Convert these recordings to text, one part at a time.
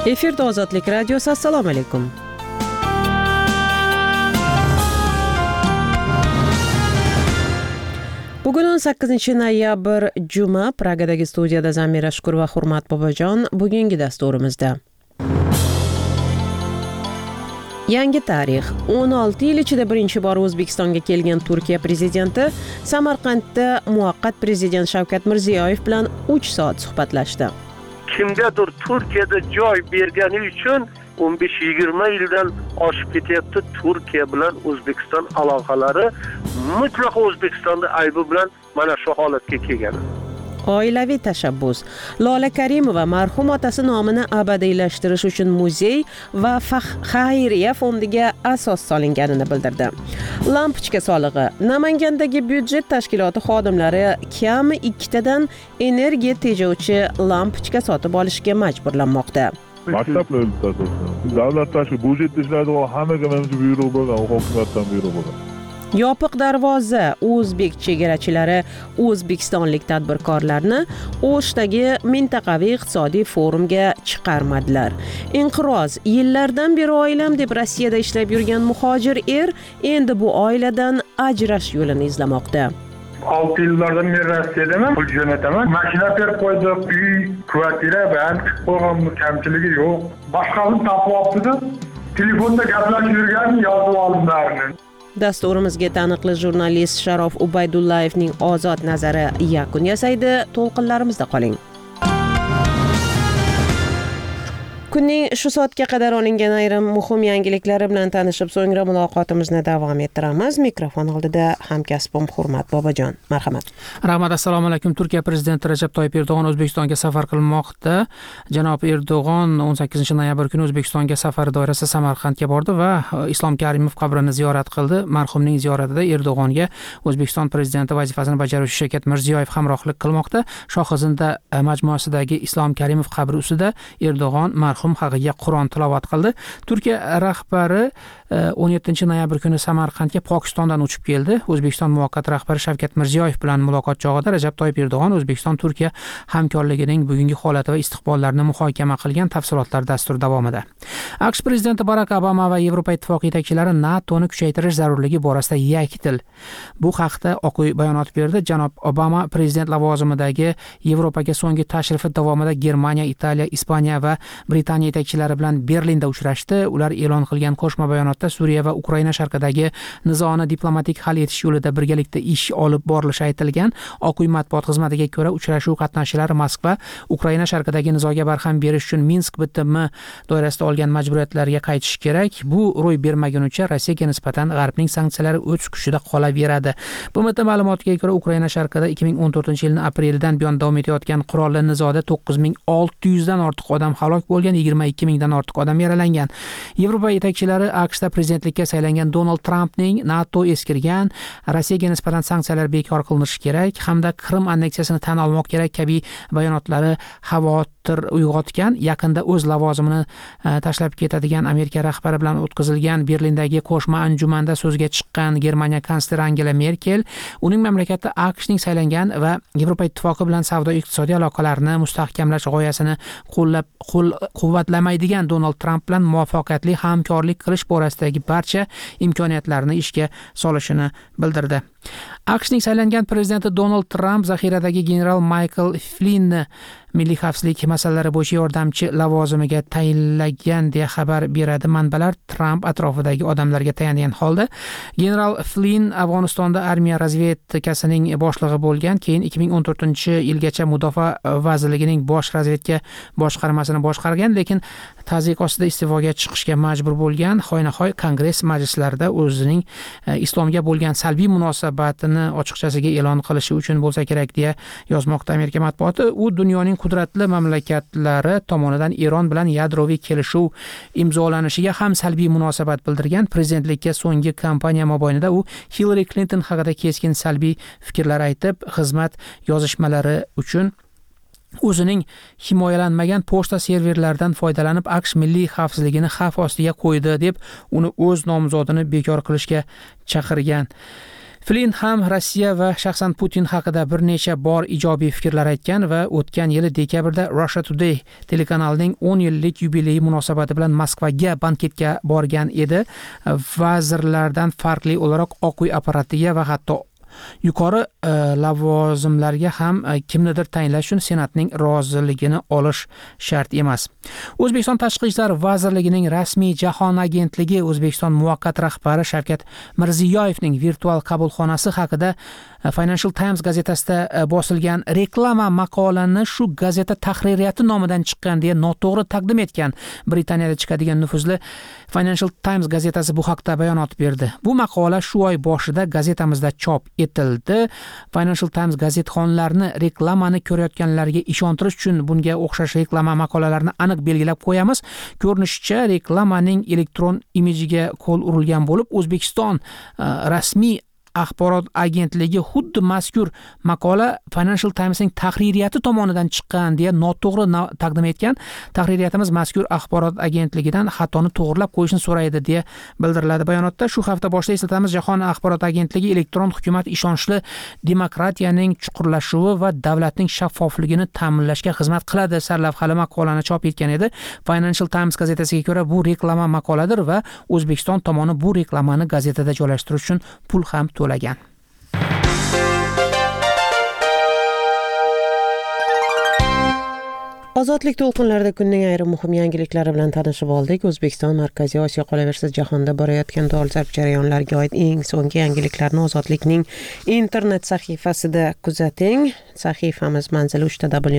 Efirda Ozodlik radiosi. Assalomu alaykum. Bugun 18-noyabr juma. Pragadagi studiyada Zamira Shukur va Hurmat Bobojon. Bugungi dasturimizda yangi tarix. 16 yil ichida birinchi bor O'zbekistonga kelgan Turkiya prezidenti Samarqandda muvaqqat prezident Shavkat Mirziyoyev bilan 3 soat suhbatlashdi. Kimgadir Turkiyada joy bergani uchun 15-20 yildan oshib ketyapti Turkiya bilan O'zbekiston aloqalari. Mutlaqo O'zbekistonda aybi bilan mana shu holatga kelgan. Oilaviy tashabbus. Lola Karimova marhum otasi nomini abadiylashtirish uchun muzey va xayriya fondiga asos solinganini bildirdi. Lampochka solig'i. Namangandagi byudjet tashkiloti xodimlari kami 2 tadan energiya tejovchi lampochka sotib olishga majburlanmoqda. Maktablar davlat tashkil byudjetda ishlaydigan hammaga menimcha buyruq bo'lgan, hukumatdan buyruq bo'lgan. Yopiq darvoza. O'zbek chegarachilari o'zbekistonlik tadbirkorlarni O'shdagi mintaqaviy iqtisodiy forumga chiqarmadilar. Inqiroz. Yillardan beri oilam deb Rossiyada ishlab yurgan muhojir endi bu oiladan ajrash yo'lini izlamoqda. 6 yillardan beri Rossiyadaman, pul jo'nataman. Mashina berib qo'ydik, uy, kvartira, bank qo'ygan kamchiligi yo'q. Boshqasini topib olibdi. Telefonda gaplashib yurgan yozib oldim barini. Dasturimizga taniqli jurnalist Sharof Ubaydullayevning ozod nazari yakun yasaydi. To'lqinlarimizda qoling. Kunning shu soatga qadar olingan ayrim muhim yangiliklari bilan tanishib, so'ngra muloqotimizni davom ettiramiz. Mikrofon oldida hamkasbim Hurmat Bobojon. Marhamat. Rahmat. Assalomu alaykum. Turkiya prezidenti Rajab Toyyib Erdo'g'on O'zbekistonga safar qilmoqda. Janob Erdo'g'on 18-noyabr kuni O'zbekistonga safar doirasida Samarqandga bordi va Islom Karimov qabrini ziyorat qildi. Marhumning ziyoratida Erdo'g'onga O'zbekiston prezidenti vazifasini bajaruvchi Shavkat Mirziyoyev hamrohlik qilmoqda. Shohizinda majmuasidagi Islom Karimov qabri ustida Erdo'g'on marhum haqiga Qur'on tilovat qildi. Turkiya rahbari 17-noyabr kuni Samarqandga Pokistondan uchib keldi. O'zbekiston muvaqqat rahbari Shavkat Mirziyoyev bilan muloqot chog'ida Rajab Toyyib Erdo'g'on O'zbekiston-Turkiya hamkorligining bugungi holati va istiqbollarini muhokama qilgan. Tafsilotlar dastur davomida. AQSh prezidenti Barak Obama va Yevropa ittifoqi yetakchilari NATOni kuchaytirish zarurligi borasida yakdil. Bu haqda Oq uy bayonot berdi. Janob Obama prezident lavozimidagi Yevropaga so'nggi tashrifi davomida Germaniya, Italiya, Ispaniya va Britaniya yetakchilari bilan Berlinda uchrashdi. Ular e'lon qilgan qo'shma bayonotda Suriya va Ukraina sharqidagi nizoni diplomatik hal etish yo'lida birgalikda ish olib borilishi aytilgan. Oq uy matbuot xizmatiga ko'ra, uchrashuv qatnashchilari Moskva Ukraina sharqidagi nizoga barham berish uchun Minsk bitimi doirasida olgan majburiyatlarga qaytish kerak. Bu ro'y bermagunicha Rossiyaga nisbatan G'arbning sanksiyalari o'z kuchida qolaveradi. BMT ma'lumotiga ko'ra, Ukraina sharqida 2014-yilning aprelidan buyon davom etayotgan qurolli nizoda 9600 dan ortiq odam halok bo'lgan, 22 mingdan ortiq odam yaralangan. Yevropa yetakchilari AQShda prezidentlikka saylangan Donald Trampning NATO eskirgan, Rossiyaga nisbatan sanksiyalar bekor qilinishi kerak hamda Qrim anneksiyasini tan olmoq kerak kabi bayonotlari xavotir uyg'otgan. Yaqinda o'z lavozimini tashlab ketadigan Amerika rahbari bilan o'tkazilgan Berlindagi qo'shma anjumanda so'zga chiqqan Germaniya kansleri Angela Merkel uning mamlakatda AQShning saylangan va Yevropa ittifoqi bilan savdo-iqtisodiy aloqalarni mustahkamlash g'oyasini quvvatlamaydigan Donald Tramp bilan muvaffaqiyatli hamkorlik qilish borasidagi barcha imkoniyatlarni ishga solishini bildirdi. AQShning saylangan prezidenti Donald Tramp zaxiradagi general Michael Flynnni milliy xavfsizlik masalalari bo'yicha yordamchi lavozimiga tayinlagan deya xabar beradi manbalar. Tramp atrofidagi odamlarga tayangan holda general Flynn Afg'onistonda armiya razvedkasining boshlig'i bo'lgan, keyin 2014-yilgacha mudofaa vazirligining bosh razvedka boshqarmasini boshqargan, lekin tazyiq ostida iste'foga chiqishga majbur bo'lgan. Hoynahoy Kongress majlislarida o'zining islomga bo'lgan salbiy munosabatini ochiqchasiga e'lon qilishi uchun bo'lsa kerak deya yozmoqda Amerika matbuoti. U dunyoning qudratli mamlakatlari tomonidan Eron bilan yadroviy kelishuv imzolanishiga ham salbiy munosabat bildirgan. Prezidentlikka so'nggi kampaniya mobaynida u Hillary Clinton haqida keskin salbiy fikrlar aytib, xizmat yozishmalari uchun o'zining himoyalanmagan pochta serverlaridan foydalanib AQSh milliy xavfsizligini xavf ostiga qo'ydi deb uni o'z nomzodini bekor qilishga chaqirgan. Flin ham Rossiya va shaxsan Putin haqida bir necha bor ijobiy fikrlar aytgan va o'tgan yili dekabrda Russia Today telekanalining 10 yillik yubileyi munosabati bilan Moskvaga banketga borgan edi. Vazirlardan farqli o'laroq Oq uy apparatiga va hatto yuqori lavozimlarga ham kimnidir tayinlash uchun senatning roziligini olish shart emas. O'zbekiston Tashqi ishlar vazirligining rasmiy jahon agentligi O'zbekiston muvaqqat rahbari Shavkat Mirziyoyevning virtual qabulxonasi haqida Financial Times gazetasida bosilgan reklama maqolani shu gazeta tahririyati nomidan chiqqan deya noto'g'ri taqdim etgan Britaniyada chiqadigan nufuzli Financial Times gazetasi bu haqda bayonot berdi. Bu maqola shu oy boshida gazetamizda chop etildi. Financial Times gazetxonlarni reklamani ko'rayotganlarga ishontirish uchun bunga o'xshash reklama maqolalarini aniq belgilab qo'yamiz. Ko'rinishicha reklamaning elektron imejiga qo'l urilgan bo'lib, O'zbekiston rasmiy axborot agentligi xuddi mazkur maqola Financial Times'ning tahririyati tomonidan chiqqan deya noto'g'ri taqdim etgan. Tahririyatimiz mazkur axborot agentligidan xatoni to'g'rilab qo'yishni so'raydi deya bildiriladi bayonotda. Shu hafta boshida eslatamiz, Jahon axborot agentligi elektron hukumat ishonchli demokratiyaning chuqurlashuvi va davlatning shaffofligini ta'minlashga xizmat qiladi sarlavhali maqolani chop etgan edi. Financial Times gazetasiga ko'ra bu reklama maqoladir va O'zbekiston tomoni bu reklamani gazetada joylashtirish uchun pul ham to'lagan. Ozodlik to'lqinlarida kunning ayrim muhim yangiliklari bilan tanishib oldik. O'zbekiston Markaziy Osiyo qolaversa jahonda borayotgan dolzarb jarayonlarga oid eng so'nggi yangiliklarni Ozodlikning internet sahifasida kuzating. Sahifamiz manzili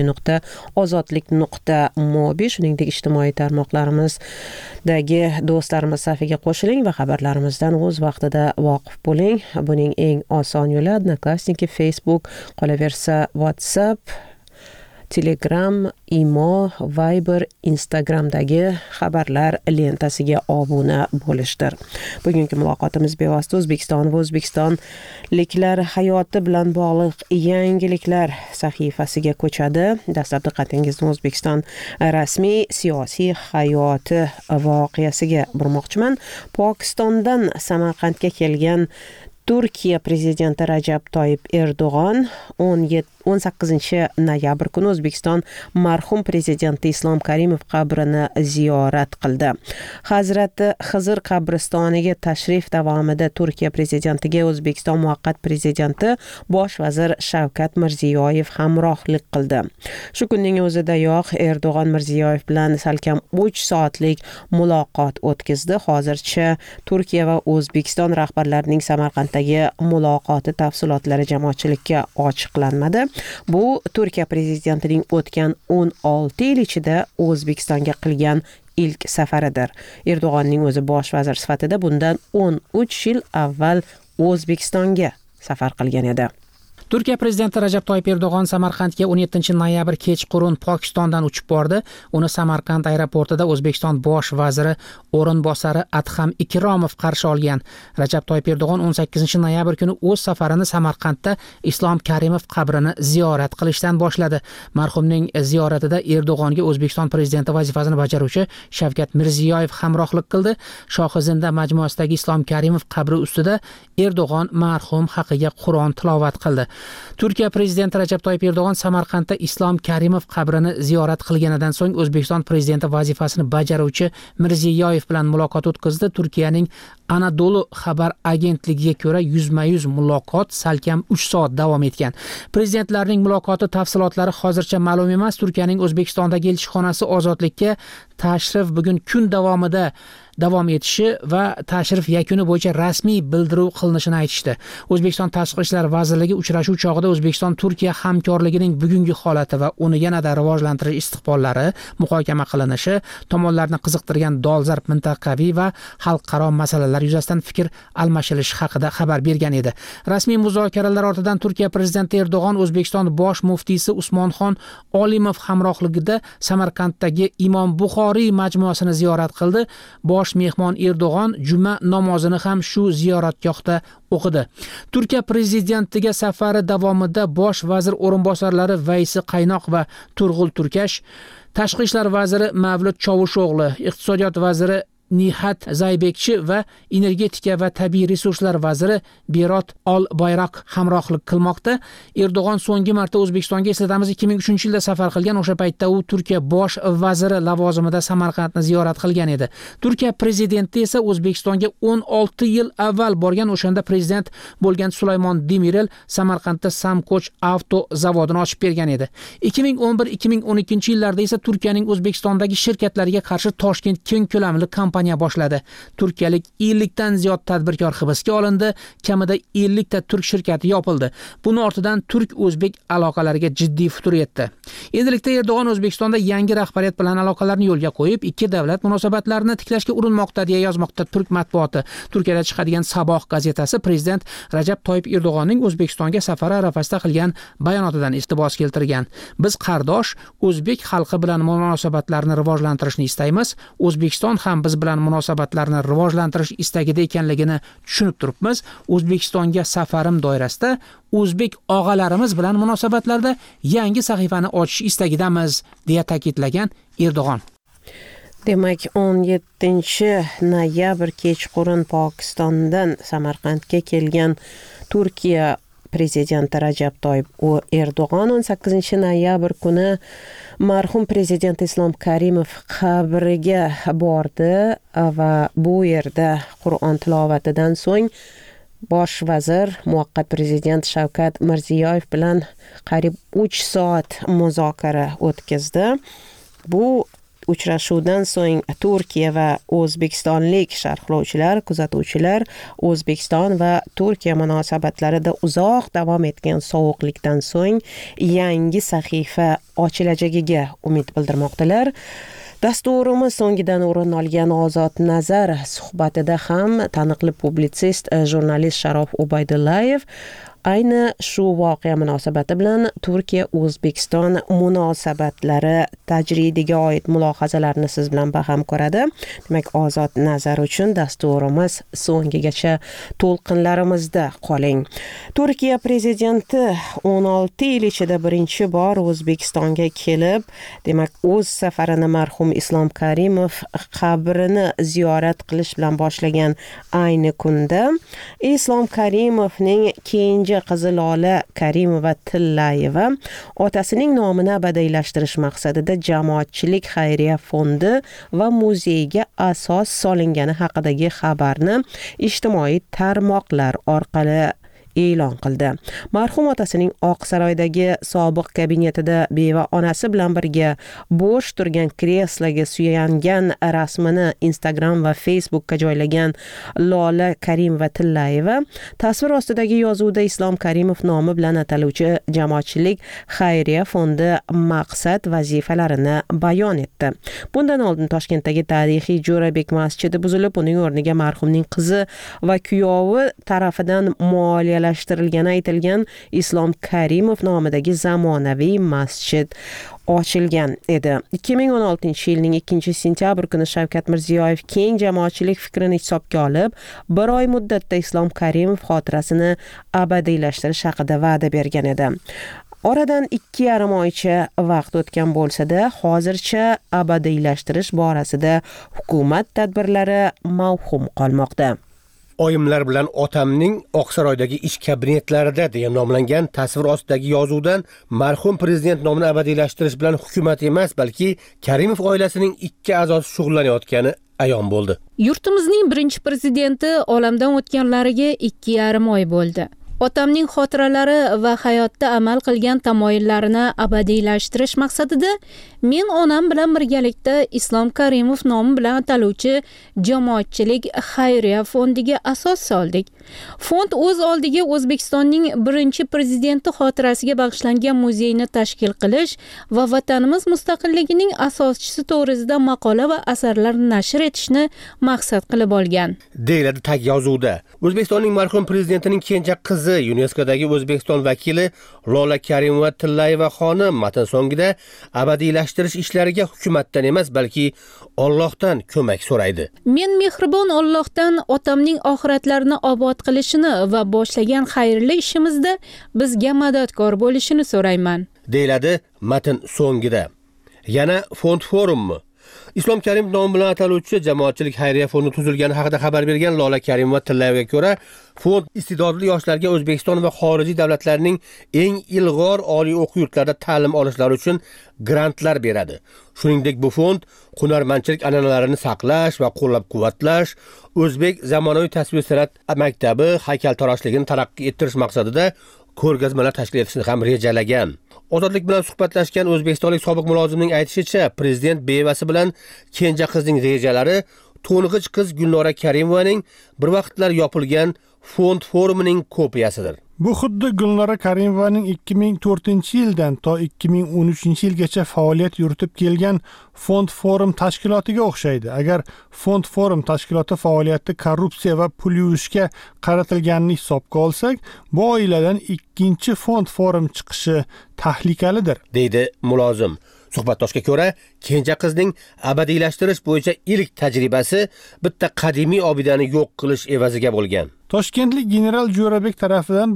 www.ozodlik.mobi, shuningdek ijtimoiy tarmoqlarimizdagi do'stlarimiz safiga qo'shiling va xabarlarimizdan o'z vaqtida voqif bo'ling. Buning eng oson yo'li Odnoklassniki, Facebook, qolaversa WhatsApp, Telegram, Imo, Viber, Instagramdagi xabarlar lentasiga obuna bo'lishdir. Bugungi muloqotimiz bevosita O'zbekiston va o'zbekistonliklar hayoti bilan bog'liq yangiliklar sahifasiga ko'chadi. Dastlab diqqatingizni O'zbekiston rasmiy siyosiy hayoti voqeasiga burmoqchiman. Pokistondan Samarqandga kelgan Turkiya prezidenti Rajab Toyib Erdo'g'on 18 noyabr kuni O'zbekiston marhum prezidenti Islom Karimov qabrini ziyorat qildi. Hazrati Xizr qabristoniga tashrif davomida Turkiya prezidentiga O'zbekiston muvaqqat prezidenti bosh vazir Shavkat Mirziyoyev hamrohlik qildi. Shu kunning o'zidayoq Erdo'g'on Mirziyoyev bilan salkam 3 soatlik muloqot o'tkazdi. Hozircha Turkiya va O'zbekiston rahbarlarining Samarqanddagi muloqoti tafsilotlari jamoatchilikka ochiqlanmadi. Bu Turkiya prezidentining o'tgan 16 yil ichida O'zbekistonga qilgan ilk safaridir. Erdo'g'onning o'zi bosh vazir sifatida bundan 13 yil avval O'zbekistonga safar qilgan edi. Turkiya prezidenti Rajab Toyib Erdo'g'on Samarqandga 17 noyabr kechqurun Pokistondan uchib bordi. Uni Samarqand aeroportida O'zbekiston bosh vaziri o'rinbosari Adham Ikromov qarshi olgan. Rajab Toyib Erdo'g'on 18 noyabr kuni o'z safarini Samarqandda Islom Karimov qabrini ziyorat qilishdan boshladi. Marhumning ziyoratida Erdo'g'onga O'zbekiston prezidenti vazifasini bajaruvchi Shavkat Mirziyoyev hamrohlik qildi. Shohizinda majmuasidagi Islom Karimov qabri ustida Erdo'g'on marhum haqiga Qur'on tilovat qildi. Turkiya prezidenti Rajab Toyib Erdo'g'on Samarqandda Islom Karimov qabrini ziyorat qilganidan so'ng O'zbekiston prezidenti vazifasini bajaruvchi Mirziyoyev bilan muloqot o'tkazdi. Turkiyaning Anadolu xabar agentligiga ko'ra yuzma-yuz muloqot salkam 3 soat davom etgan. Prezidentlarning muloqoti tafsilotlari hozircha ma'lum emas. Turkiyaning O'zbekistondagi elchixonasi Ozodlikka tashrif bugun kun davomida davom etishi va tashrif yakuni bo'yicha rasmiy bildiruv qilinishini aytishdi. O'zbekiston Tashqi ishlar vazirligi uchrashuv chog'ida O'zbekiston Turkiya hamkorligining bugungi holati va uni yanada rivojlantirish istiqbollari muhokama qilinishi, tomonlarni qiziqtirgan dolzarb mintaqaviy va xalqaro masalalar yuzasidan fikr almashilishi haqida xabar bergan edi. Rasmiy muzokaralar ortidan Turkiya prezidenti Erdo'g'on O'zbekiston bosh muftiysi Usmonxon Olimov hamrohligida Samarqanddagi Imom Buxoriy majmuasini ziyorat qildi. Bosh mehmon Erdo'g'on juma namozini ham shu ziyoratgohda o'qidi. Turkiya prezidentiga safari davomida bosh vazir o'rinbosarlari Vaysi Qaynoq va Turg'ul Turkash, Tashqi ishlar vaziri Mavlud Chovusho'g'li, iqtisodiyot vaziri Nihat Zaybekchi va energetika va tabiiy resurslar vaziri Berot Olbayroq hamrohlik qilmoqda. Erdo'g'on so'nggi marta O'zbekistonga eslatamiz 2003-yilda safar qilgan. O'sha paytda u Turkiya bosh vaziri lavozimida Samarqandni ziyorat qilgan edi. Turkiya prezidenti esa O'zbekistonga 16 yil avval borgan. O'shanda prezident bo'lgan Sulaymon Demirel Samarqandda Samkoch avto zavodini ochib bergan edi. 2011-2012 yillarda esa Turkiyaning O'zbekistondagi shirkatlariga qarshi Toshkent keng ko'lamli kampaniya boshladi. Turkiyalik 50 dan ziyod tadbirkor hibsga olindi, kamida 50 ta turk shirkati yopildi. Buning ortidan turk-o'zbek aloqalariga jiddiy futur yetdi. Endilikda Erdo'g'on O'zbekistonda yangi rahbariyat bilan aloqalarni yo'lga qo'yib, ikki davlat munosabatlarini tiklashga urinmoqda deya yozmoqda turk matbuoti. Turkiyada chiqadigan Saboh gazetasi prezident Rajab Toyib Erdo'g'onning O'zbekistonga safari arafasida qilgan bayonotidan iqtibos keltirgan. Biz qardosh o'zbek xalqi bilan munosabatlarni rivojlantirishni istaymiz. O'zbekiston ham biz bilan munosabatlarni rivojlantirish istagida ekanligini tushunib turibmiz. O'zbekistonga safarim doirasida o'zbek og'alarimiz bilan munosabatlarda yangi sahifani ochish istagidamiz deya ta'kidlagan Erdo'g'on. Demak, 17-noyabr kechqurun Pokistondan Samarqandga kelgan Turkiya prezidenti Rajab Toyib Erdo'g'on 18-noyabr kuni marhum prezident Islom Karimov qabriga bordi va bu yerda Qur'on tilovatidan so'ng bosh vazir muvaqqat prezident Shavkat Mirziyoyev bilan qariyb 3 soat muzokara o'tkazdi. Bu uchrashuvdan so'ng Turkiya va o'zbekistonlik sharhlovchilar, kuzatuvchilar O'zbekiston va Turkiya munosabatlarida uzoq davom etgan sovuqlikdan so'ng yangi sahifa ochilajagiga umid bildirmoqdalar. Dasturimiz so'ngidan o'rin olgan Ozod Nazar suhbatida ham taniqli publitsist, jurnalist Sharof Ubaydullayev ayni shu voqea munosabati bilan Turkiya-O'zbekiston munosabatlari tajridiga oid mulohazalarni siz bilan baham ko'radi. Demak, Ozod Nazar uchun dasturimiz so'ngigacha to'lqinlarimizda qoling. Turkiya prezidenti 16 yil ichida birinchi bor O'zbekistonga kelib, demak, o'z safarini marhum Islom Karimov qabrini ziyorat qilish bilan boshlagan ayni kunda Islom Karimovning keyingi qizi Lola Karimova-Tillayeva otasining nomini abadiylashtirish maqsadida jamoatchilik xayriya fondi va muzeyga asos solingani haqidagi xabarni ijtimoiy tarmoqlar orqali e'lon qildi. Marhum otasining Oqsaroydagi sobiq kabinetida beva onasi bilan birga bo'sh turgan kresloga suyangan rasmini Instagram va Facebookka joylagan Lola Karimova-Tillayeva tasvir ostidagi yozuvda Islom Karimov nomi bilan ataluvchi jamoatchilik xayriya fondi maqsad vazifalarini bayon etdi. Bundan oldin Toshkentdagi tarixiy Jo'rabek masjidi buzilib, uning o'rniga marhumning qizi va kuyovi tarafidan moliyalashtirilgani aytilgan Islom Karimov nomidagi zamonaviy masjid ochilgan edi. 2016-yilning 2-sentyabr kuni Shavkat Mirziyoyev keng jamoatchilik fikrini hisobga olib, bir oy muddatda Islom Karimov xotirasini abadiylashtirish haqida va'da bergan edi. Oradan 2,5 oycha vaqt o'tgan bo'lsa-da, hozircha abadiylashtirish borasida hukumat tadbirlari mavhum qolmoqda. Oyimlar bilan otamning Oqsaroydagi ish kabinetlarida deya nomlangan tasvir ostidagi yozuvdan marhum prezident nomini abadiylashtirish bilan hukumat emas, balki Karimov oilasining 2 a'zosi shug'ullanayotgani ayon bo'ldi. Yurtimizning birinchi prezidenti olamdan o'tganlariga 2,5 oy bo'ldi. Otamning xotiralari va hayotda amal qilgan tamoyillarini abadiylashtirish maqsadida men onam bilan birgalikda Islom Karimov nomi bilan ataluvchi jamoatchilik xayriya fondiga asos soldik. Fond o'z oldiga O'zbekistonning birinchi prezidenti xotirasiga bag'ishlangan muzeyni tashkil qilish va vatanimiz mustaqilligining asoschisi to'g'risida maqola va asarlar nashr etishni maqsad qilib olgan. Deyiladi tag yozuvda. O'zbekistonning marhum prezidentining kenja qizi UNESCOdagi O'zbekiston vakili Lola Karimova-Tillayeva xonim matn so'ngida abadiylashtirish ishlariga hukumatdan emas, balki Allohdan ko'mak so'raydi. Men mehribon Allohdan otamning oxiratlarini obod qilishini va boshlagan xayrli ishimizda bizga madadkor bo'lishini so'rayman. Deyiladi matn so'ngida. Yana fond forummi? Islom Karimov nomi bilan ataluvchi jamoatchilik xayriya fondi tuzilgani haqida xabar bergan Lola Karimova Tillayevga ko'ra, fond iste'dodli yoshlarga O'zbekiston va xorijiy davlatlarning eng ilg'or oliy o'quv yurtlarida ta'lim olishlari uchun grantlar beradi. Shuningdek, bu fond hunarmandchilik an'analarini saqlash va qo'llab-quvvatlash, O'zbek zamonaviy tasvir san'at maktabi haykaltaroshligini taraqqiy ettirish maqsadida ko'rgazmalar tashkil etishni ham rejalagan. Ozodlik bilan suhbatlashgan o'zbekistonlik sobiq mulozimning aytishicha, prezident bevasi bilan kenja qizning rejalari to'ng'ich qiz Gulnora Karimovaning bir vaqtlar yopilgan fond forumining kopiyasidir. Bu xuddi Gulnora Karimovaning 2004-yildan to 2013-yilgacha faoliyat yuritib kelgan Fond Forum tashkilotiga o'xshaydi. Agar Fond Forum tashkiloti faoliyati korrupsiya va pul yuvishga qaratilganini hisobga olsak, bu oiladan ikkinchi Fond Forum chiqishi tahlikalidir, deydi mulozim. Suhbatdoshga ko'ra, kenja qizning abadiylashtirish bo'yicha ilk tajribasi bitta qadimiy obidani yo'q qilish evaziga bo'lgan. Toshkentlik general Jo'rabek tarafidan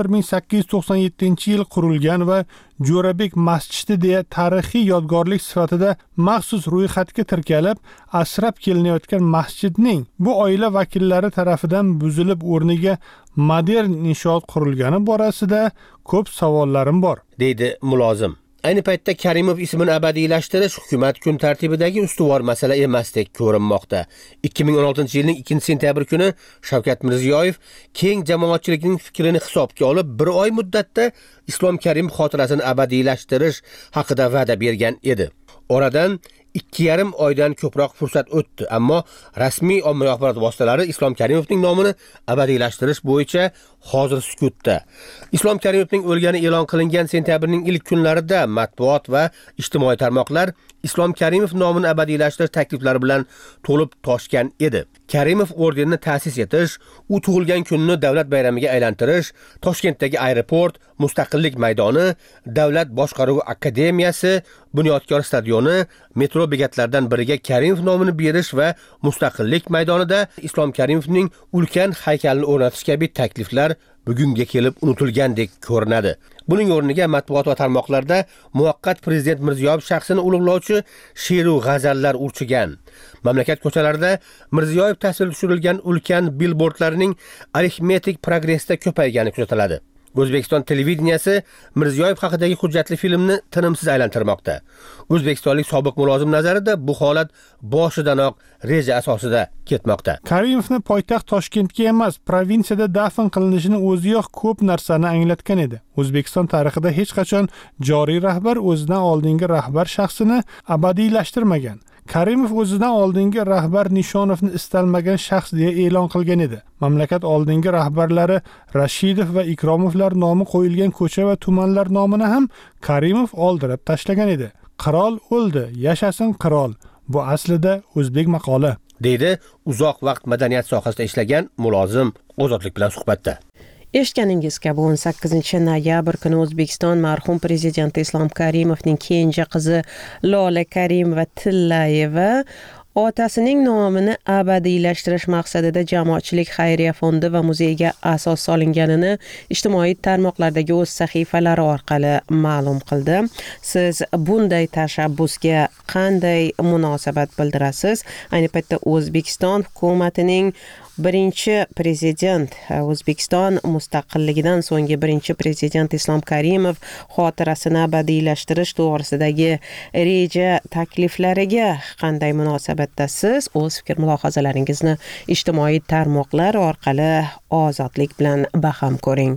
1897-yil qurilgan va Jo'rabek masjidi deya tarixiy yodgorlik sifatida maxsus ro'yxatga tirkalib, asrab kelinayotgan masjidning bu oila vakillari tarafidan buzilib o'rniga modern inshoot qurilgani borasida ko'p savollarim bor, deydi mulozim. Ayni paytda Karimov ismini abadiylashtirish hukumat kun tartibidagi ustuvor masala emasdek ko'rinmoqda. 2016-yilning 2-sentyabr kuni Shavkat Mirziyoyev keng jamoatchilikning fikrini hisobga olib, 1 oy muddatda Islom Karimov xotirasini abadiylashtirish haqida va'da bergan edi. Oradan 2,5 oydan ko'proq fursat o'tdi, ammo rasmiy ommaviy axborot vositalari Islom Karimovning nomini abadiylashtirish bo'yicha hozir sukutda. Islom Karimovning o'lgani e'lon qilingan sentyabrning ilk kunlarida matbuot va ijtimoiy tarmoqlar Islom Karimov nomini abadiylashtirish takliflari bilan to'lib toshgan edi. Karimov ordenini ta'sis etish, u tug'ilgan kunni davlat bayramiga aylantirish, Toshkentdagi aeroport, Mustaqillik maydoni, Davlat boshqaruvi akademiyasi, Bunyodkor stadioni, metro bekatlaridan biriga Karimov nomini berish va Mustaqillik maydonida Islom Karimovning ulkan haykalini o'rnatish kabi takliflar bugunga kelib unutilgandek ko'rinadi. Buning o'rniga matbuot va tarmoqlarda muvaqqat prezident Mirziyoyev shaxsini ulug'lovchi she'ru g'azallar urchigan. Mamlakat ko'chalarida Mirziyoyev tasvirga tushirilgan ulkan billbordlarning arifmetik progressda ko'paygani kuzatiladi. O'zbekiston televideniyasi Mirziyoyev haqidagi hujjatli filmni tinimsiz aylantirmoqda. O'zbekistonlik sobiq mulozim nazarida bu holat boshidanoq reja asosida ketmoqda. Karimovni poytaxt Toshkentga emas, provinsiyada dafn qilinishini o'ziyoq ko'p narsani anglatgan edi. O'zbekiston tarixida hech qachon joriy rahbar o'zidan oldingi rahbar shaxsini abadiylashtirmagan. Karimov o'zidan oldingi rahbar Nishonovni istalmagan shaxs deya e'lon qilgan edi. Mamlakat oldingi rahbarlari Rashidov va Ikromovlar nomi qo'yilgan ko'cha va tumanlar nomini ham Karimov oldirib tashlagan edi. Qirol o'ldi, yashasin qirol. Bu aslida o'zbek maqoli, deydi uzoq vaqt madaniyat sohasida ishlagan mulozim Ozodlik bilan suhbatda. Eshitganingiz kabi 18-noyabr kuni O'zbekiston marhum prezidenti Islom Karimovning kenja qizi Lola Karimova Tillayeva otasining nomini abadiylashtirish maqsadida jamoatchilik xayriya fondi va muzeyga asos solinganini ijtimoiy tarmoqlardagi o'z sahifalari orqali ma'lum qildi. Siz bunday tashabbusga qanday munosabat bildirasiz? Ayni paytda O'zbekiston hukumatining birinchi prezident, O'zbekiston mustaqilligidan so'nggi birinchi prezident Islom Karimov xotirasini abadiylashtirish to'g'risidagi reja takliflariga qanday munosabatdasiz? O'z fikr mulohazalaringizni ijtimoiy tarmoqlar orqali Ozodlik bilan baham ko'ring.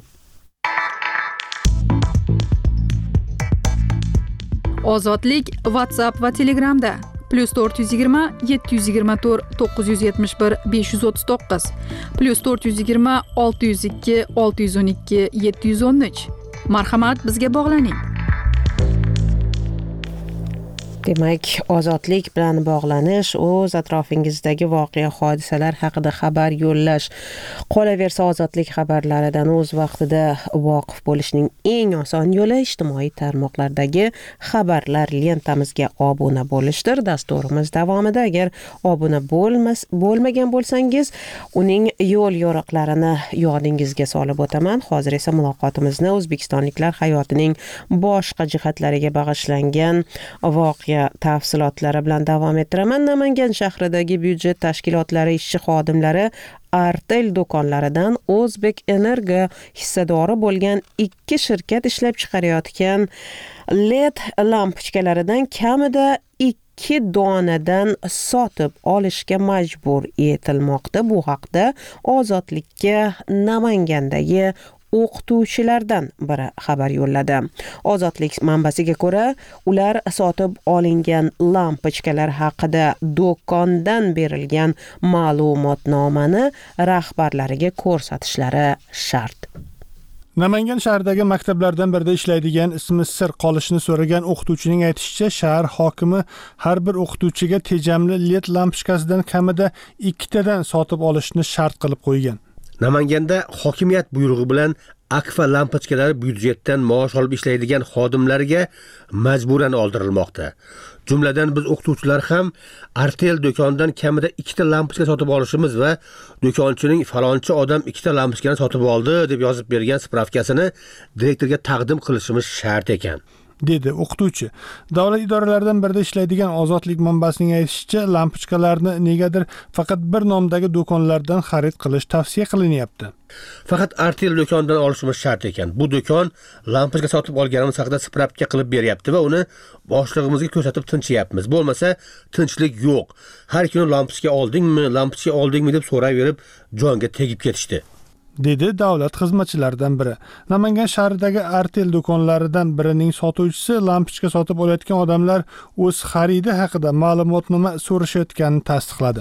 Ozodlik WhatsApp va Telegramda +420 724 971 539 +420 602 612 713. Marhamat, bizga bog'laning. Demak, ozodlik bilan bog'lanish, o'z atrofingizdagi voqea hodisalar haqida xabar yo'llash, qolaversa ozodlik xabarlaridan o'z vaqtida voqif bo'lishning eng oson yo'li ijtimoiy tarmoqlardagi xabarlar lentamizga obuna bo'lishdir. Dasturimiz davomida agar obuna bo'lmagan bo'lsangiz, uning yo'l yo'riqlarini yodingizga solib o'taman. Hozir esa muloqotimizni o'zbekistonliklar hayotining boshqa jihatlariga bag'ishlangan voqea o'qituvchiga tafsilotlari bilan davom ettiraman. Namangan shahridagi byudjet tashkilotlari ishchi xodimlari Artel do'konlaridan O'zbek Energo hissadori bo'lgan 2 shirkat ishlab chiqarayotgan LED lampochkalaridan kamida 2 donadan sotib olishga majbur etilmoqda. Bu haqda Ozodlikka Namangandagi o'qituvchilardan biri xabar yo'lladi. Ozodlik manbasiga ko'ra, ular sotib olingan lampochkalar haqida do'kondan berilgan ma'lumotnomani rahbarlariga ko'rsatishlari shart. Namangan shahridagi maktablardan birida ishlaydigan ismi sir qolishini so'ragan o'qituvchining aytishicha, shahar hokimi har bir o'qituvchiga tejamli LED lampochkasidan kamida 2 tadan sotib olishni shart qilib qo'ygan. Namanganda hokimiyat buyrug'i bilan Akfa lampochkalari byudjetdan maosh olib ishlaydigan xodimlarga majburan oldirilmoqda. Jumladan biz o'qituvchilar ham Artel do'konidan kamida 2 ta lampochka sotib olishimiz va do'konchining falonchi odam 2 ta lampochkani sotib oldi deb yozib bergan spravkasini direktorga taqdim qilishimiz shart ekan, dedi o'qituvchi. Davlat idoralaridan birida ishlaydigan Ozodlik manbasining aytishicha, lampochkalarni negadir faqat bir nomdagi do'konlardan xarid qilish tavsiya qilinyapti. Faqat Artel do'konidan olishimiz shart ekan. Bu do'kon lampochka sotib olganimiz haqida spravka qilib beryapti va uni boshlig'imizga ko'rsatib tinchyapmiz. Bo'lmasa tinchlik yo'q. Har kuni lampochka oldingmi deb so'rayverib jonga tegib ketishdi, dedi davlat xizmatchilaridan biri. Namangan shahridagi Artel do'konlaridan birining sotuvchisi lampochka sotib olayotgan odamlar o'z xaridi haqida ma'lumotnoma so'rashayotganini tasdiqladi.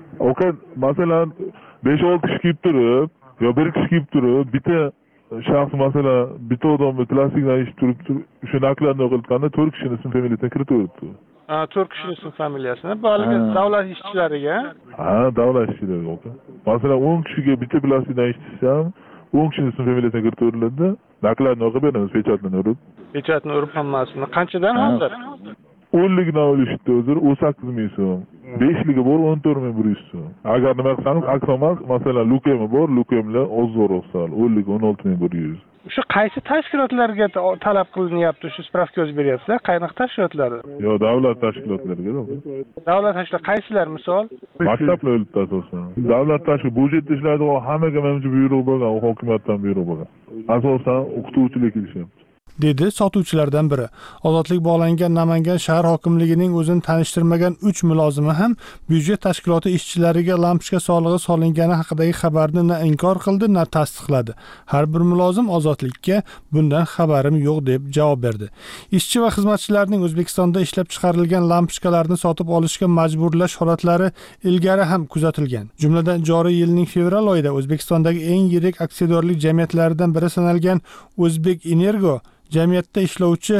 Masalan 5-6 kishi kelib turib, yo 1 kishi kelib turib, bitta shaxs masalan bitta odamni plastikdan ish turib, o'sha nakladni o'qilganda 4 kishining ism familiyasini kiritib 4 kishining ism familiyasini bolaga davlat ishchilariga. Davlat ishchilariga. Masalan 10 kishiga bitta plastikdan ish tushsam, 10 kishining ism familiyasini kiritib o'riladi. Nakladni o'qib beramiz, pechatni urib hammasini. Qanchadan hozir? 10ligidan olishdi o'zir, 18 ming so'm. 5ligi bor 14.100 so'm. Agar nima qilsangiz, aksomas, masalan, Lukemi bor, Lukemlar ozroq sal, 10ligi 16.100. Shu qaysi tashkilotlarga talab qilinyapti? Shu spravka o'z beryapsizlar? Qanaqa tashkilotlar? Yo, davlat tashkilotlariga. Davlat tashkilotlari qaysilar misol? Maktablar o'libdi asosan. Davlat tashkilot byudjetda ishlaydigan hammaga menimcha buyruq bo'lgan, hokimiyatdan buyruq bo'lgan. Asosan o'qituvchilik kelishyapti, dedi sotuvchilardan biri. Ozodlik bog'langan Namangan shahar hokimligining o'zini tanishtirmagan 3 mulozimi ham byudjet tashkiloti ishchilariga lampochka solig'i solingani haqidagi xabarni na inkor qildi, na tasdiqladi. Har bir mulozim Ozodlikka bundan xabarim yo'q deb javob berdi. Ishchi va xizmatchilarning O'zbekistonda ishlab chiqarilgan lampochkalarni sotib olishga majburlash holatlari ilgari ham kuzatilgan. Jumladan joriy yilning fevral oyida O'zbekistondagi eng yirik aksiyadorlik jamiyatlaridan biri sanalgan O'zbek Energo jamiyatda ishlovchi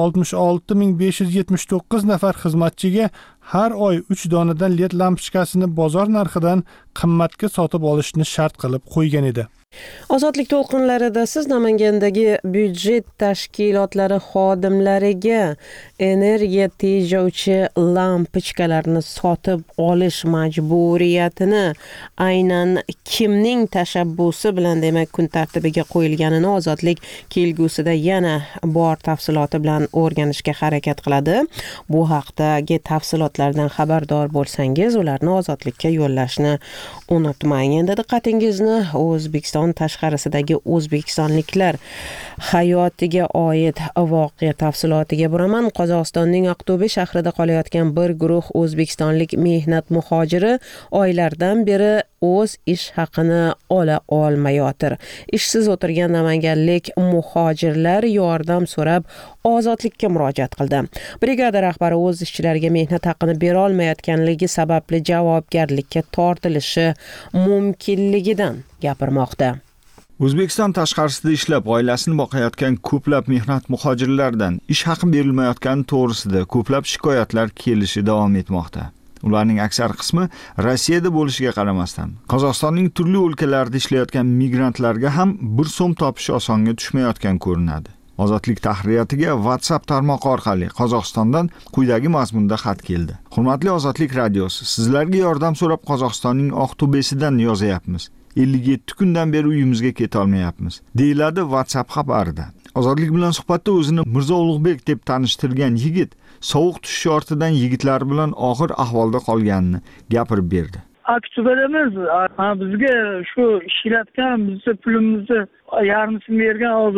66.579 nafar xizmatchiga har oy 3 donadan LED lampochkasini bozor narxidan qimmatga sotib olishni shart qilib qo'ygan edi. Ozodlik to'lqinlarida siz Namangandagi byudjet tashkilotlari xodimlariga energiya tejovchi lampochkalarni sotib olish majburiyatini aynan kimning tashabbusi bilan demak kun tartibiga qo'yilganini Ozodlik kelgusida yana bor tafsiloti bilan o'rganishga harakat qiladi. Bu haqdagi tafsilotlardan xabardor bo'lsangiz, ularni Ozodlikka yo'llashni unutmang. Endi diqqatingizni O'zbekiston tashqarisidagi o'zbekistonliklar hayotiga oid voqea tafsilotiga buraman. Qozog'istonning Aqto'be shahrida qolayotgan bir guruh o'zbekistonlik mehnat muhojiri oylardan beri o'z ish haqini ola olmayotir. Ishsiz o'tirgan namanganlik muhojirlar yordam so'rab Ozodlikka murojaat qildi. Brigada rahbari o'z ishchilariga mehnat haqqini bera olmayotganligi sababli javobgarlikka tortilishi mumkinligidan gapirmoqda. O'zbekiston tashqarisida ishlab oilasini boqayotgan ko'plab mehnat muhojirlardan ish haqi berilmayotgani to'g'risida ko'plab shikoyatlar kelishi davom etmoqda. Ularning aksar qismi Rossiyada bo'lishiga qaramasdan, Qozog'istonning turli o'lkalarida ishlayotgan migrantlarga ham 1 so'm topish osonga tushmayotgan ko'rinadi. Ozodlik tahririyatiga WhatsApp tarmog'i orqali Qozog'istondan quyidagi mazmunda xat keldi. Hurmatli Ozodlik radiosi, sizlarga yordam so'rab Qozog'istonning Aqto'besidan yozayapmiz. 57 kundan beri uyimizga keta olmayapmiz, deyiladi WhatsApp xabarida. Ozodlik bilan suhbatda o'zini Mirzo Ulug'bek deb tanishtirgan yigit sovuq tushish ortidan yigitlar bilan og'ir ahvolda qolganini gapirib berdi. Aktubadamiz bizga shu ishlatgan bizni pulimizni yarmisini bergan hozir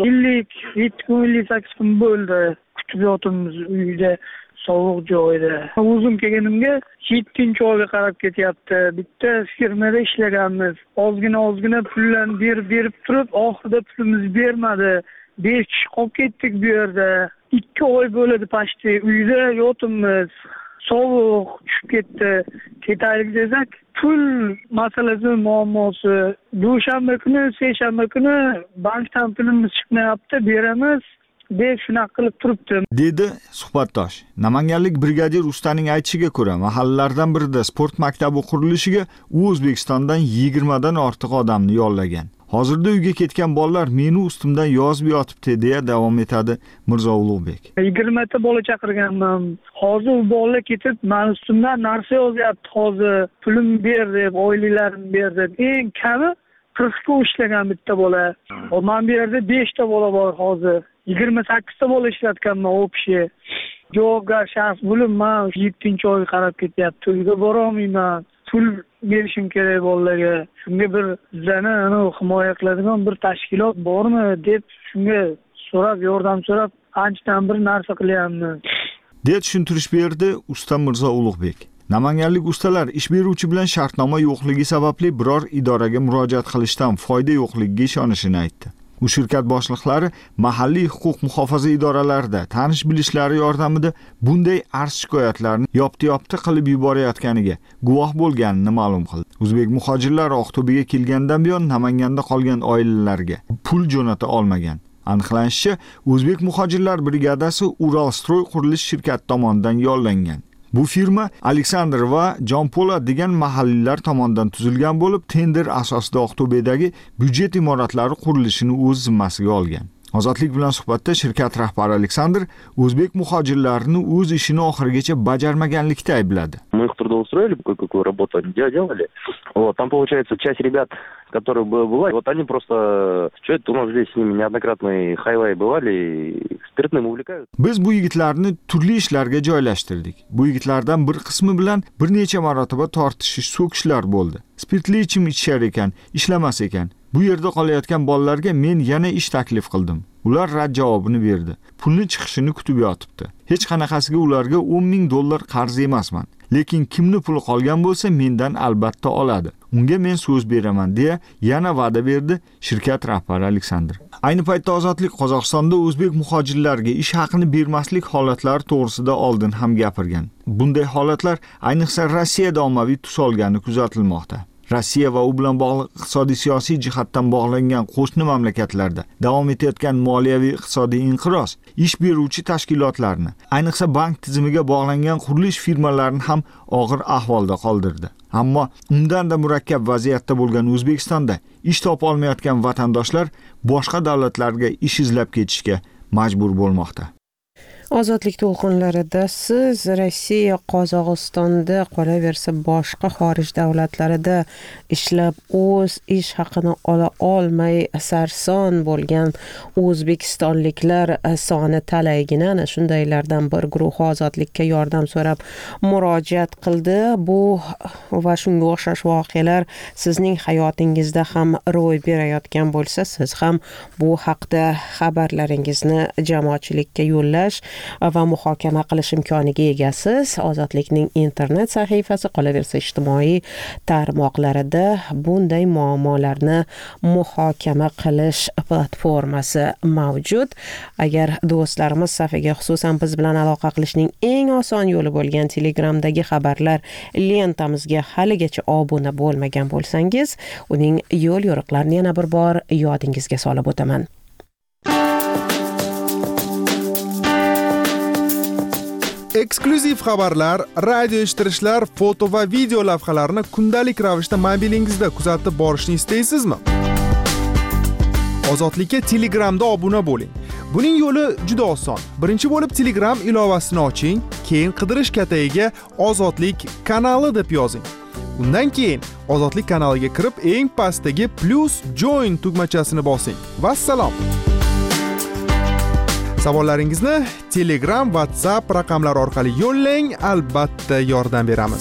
57-58 kun bo'ldi. Kutib yotibmiz uyda, sovuq joyda. O'zim kelganimga 7-oyga qarab ketyapti. Bitta firmada ishlaganmiz. Ozgina pullarni berib turib, oxirida pulimizni bermadi. 5 kishi qolib ketdik bu yerda. 2 oy bo'ladi pashti uyda yotibmiz. Sovuq tushib ketdi. Ketaylik desak, pul masalasi muammosi. Dushanba kuni, seshanba kuni bankdan pulimiz chiqmayapti, beramiz deb shunaqa qilib turibdi, dedi suhbatdosh. Namanganlik brigadir ustaning aytishiga ko'ra, mahallalardan birida sport maktabi qurilishiga u O'zbekistondan 20 dan ortiq odamni yollagan. Hozirda uyga ketgan bolalar meni ustimdan yozib yotibdi deya davom etadi Mirzo Ulug'bek. 20 ta bola chaqirganman. Hozir u bolalar ketib, men ustimdan narsa yozyapti hozir. Pulim ber deb, oyliklarimni ber deb. Eng kami 40 ga ishlagan bitta bola. Men bu yerda 5 ta bola bor hozir. 28 ta bola ishlatganman u kishi. Javobgar shaxs bo'lib, men 7-oyga qarab ketyapti. Uyga bora olmayman. Pul berishim kerak bolalarga. Shunga bir bizlarni himoya qiladigan bir tashkilot bormi deb shunga so'rab, yordam so'rab, qanchadan bir narsa qilyapmiz. deb tushuntirish berdi usta Mirzo Ulug'bek. Namanganlik ustalar ish beruvchi bilan shartnoma yo'qligi sababli biror idoraga murojaat qilishdan foyda yo'qligiga ishonishini aytdi. U shirkat boshliqlari mahalliy huquq muhofaza idoralarida tanish bilishlari yordamida bunday arz shikoyatlarni yopti qilib yuborayotganiga guvoh bo'lganini ma'lum qildi. O'zbek muhojirlar Oqto'bega kelgandan buyon Namanganda qolgan oilalarga pul jo'nata olmagan. Aniqlanishicha, O'zbek muhojirlar brigadasi Uralstroy qurilish shirkati tomonidan yollangan. Bu firma Aleksandr va Jon Po'lat degan mahalliylar tomonidan tuzilgan bo'lib, tender asosida Oqto'bedagi byudjet imoratlari qurilishini o'z zimmasiga olgan. Ozodlik bilan suhbatda shirkat rahbari Aleksandr o'zbek muhojirlarini o'z ishini oxirigacha bajarmaganlikda aybladi. Мы их трудоустроили, какую работу они делали. Вот, там, получается, часть ребят, которые бывали, вот они просто, что это у нас здесь с ними неоднократные хайлай бывали, спиртным увлекают. Biz bu yigitlarni turli ishlarga joylashtirdik. Bu yigitlardan bir qismi bilan bir necha marotaba tortishish, so'kishlar bo'ldi. Spirtli ichim ichishar ekan, ishlamas ekan. Bu yerda qolayotgan bolalarga men yana ish taklif qildim. Ular rad javobini berdi. Pulni chiqishini kutib yotibdi. Hech qanaqasiga ularga $10,000 qarz emasman. Lekin kimni puli qolgan bo'lsa, mendan albatta oladi. Unga men so'z beraman deya yana va'da berdi shirkat rahbari Aleksandr. Ayni paytda Ozodlik Qozog'istonda o'zbek muhojirlarga ish haqini bermaslik holatlari to'g'risida oldin ham gapirgan. Bunday holatlar ayniqsa Rossiyada ommaviy tus olgani kuzatilmoqda. Rossiya va u bilan bog'liq iqtisodiy siyosiy jihatdan bog'langan qo'shni mamlakatlarda davom etayotgan moliyaviy iqtisodiy inqiroz ish beruvchi tashkilotlarni, ayniqsa bank tizimiga bog'langan qurilish firmalarini ham og'ir ahvolda qoldirdi. Ammo undan da murakkab vaziyatda bo'lgan O'zbekistonda ish topa olmayotgan vatandoshlar boshqa davlatlarga ish izlab ketishga majbur bo'lmoqda. Ozodlik to'lqinlarida siz Rossiya, Qozog'istonda qolaversa boshqa xorij davlatlarida ishlab o'z ish haqini ola olmay sarson bo'lgan o'zbekistonliklar soni talaygina ana shundaylardan bir guruh ozodlikka yordam so'rab murojaat qildi. Bu va shunga o'xshash voqealar sizning hayotingizda ham ro'y berayotgan bo'lsa, siz ham bu haqda xabarlaringizni jamoatchilikka yo'llash va muhokama qilish imkoniga egasiz. Ozodlikning internet sahifasi, qolaversa ijtimoiy tarmoqlarida bunday muammolarni muhokama qilish platformasi mavjud. Agar do'stlarimiz safiga xususan biz bilan aloqa qilishning eng oson yo'li bo'lgan Telegramdagi xabarlar lentamizga haligacha obuna bo'lmagan bo'lsangiz, uning yo'l yo'riqlarini yana bir bor yodingizga solib o'taman. Eksklyuziv xabarlar, radio eshittirishlar, foto va video lavhalarni kundalik ravishda mobilingizda kuzatib borishni istaysizmi? Ozodlikka Telegramda obuna bo'ling. Buning yo'li juda oson. Birinchi bo'lib Telegram ilovasini oching, keyin qidirish katagiga Ozodlik kanali deb yozing. Undan keyin Ozodlik kanaliga kirib, eng pastdagi +join tugmachasini bosing. Vassalom. Savollaringizni Telegram, WhatsApp raqamlari orqali yo'llang, albatta yordam beramiz.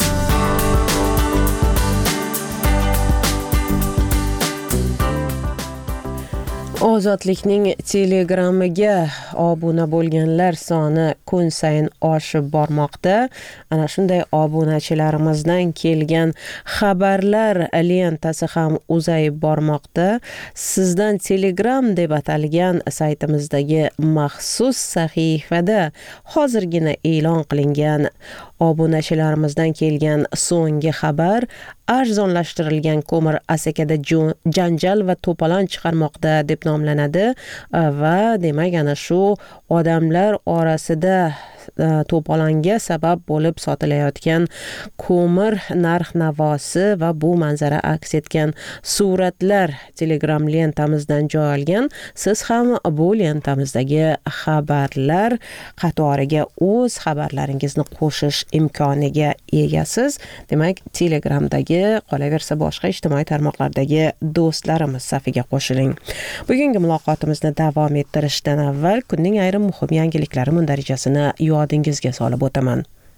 Ozodlikning Telegramiga obuna bo'lganlar soni kun sayin oshib bormoqda. Ana shunday obunachilarimizdan kelgan xabarlar lentasi ham uzayib bormoqda. Sizdan Telegram deb atalgan saytimizdagi maxsus sahifada hozirgina e'lon qilingan obunachilarimizdan kelgan so'nggi xabar arzonlashtirilgan ko'mir Asakada janjal va to'polon chiqarmoqda deb nomlanadi va demak ana shu odamlar orasida to'polonga sabab bo'lib sotilayotgan ko'mir narx-navosi va bu manzara aks etgan suratlar Telegram lentamizdan joy olgan. Siz ham bu lentamizdagi xabarlar qatoriga o'z xabarlaringizni qo'shish imkoniga egasiz. Demak, Telegramdagi qolaversa boshqa ijtimoiy tarmoqlardagi do'stlarimiz safiga qo'shiling. Bugungi muloqotimizni davom ettirishdan avval kunning ayrim muhim yangiliklari mundarajasini yodingizga solib o'taman.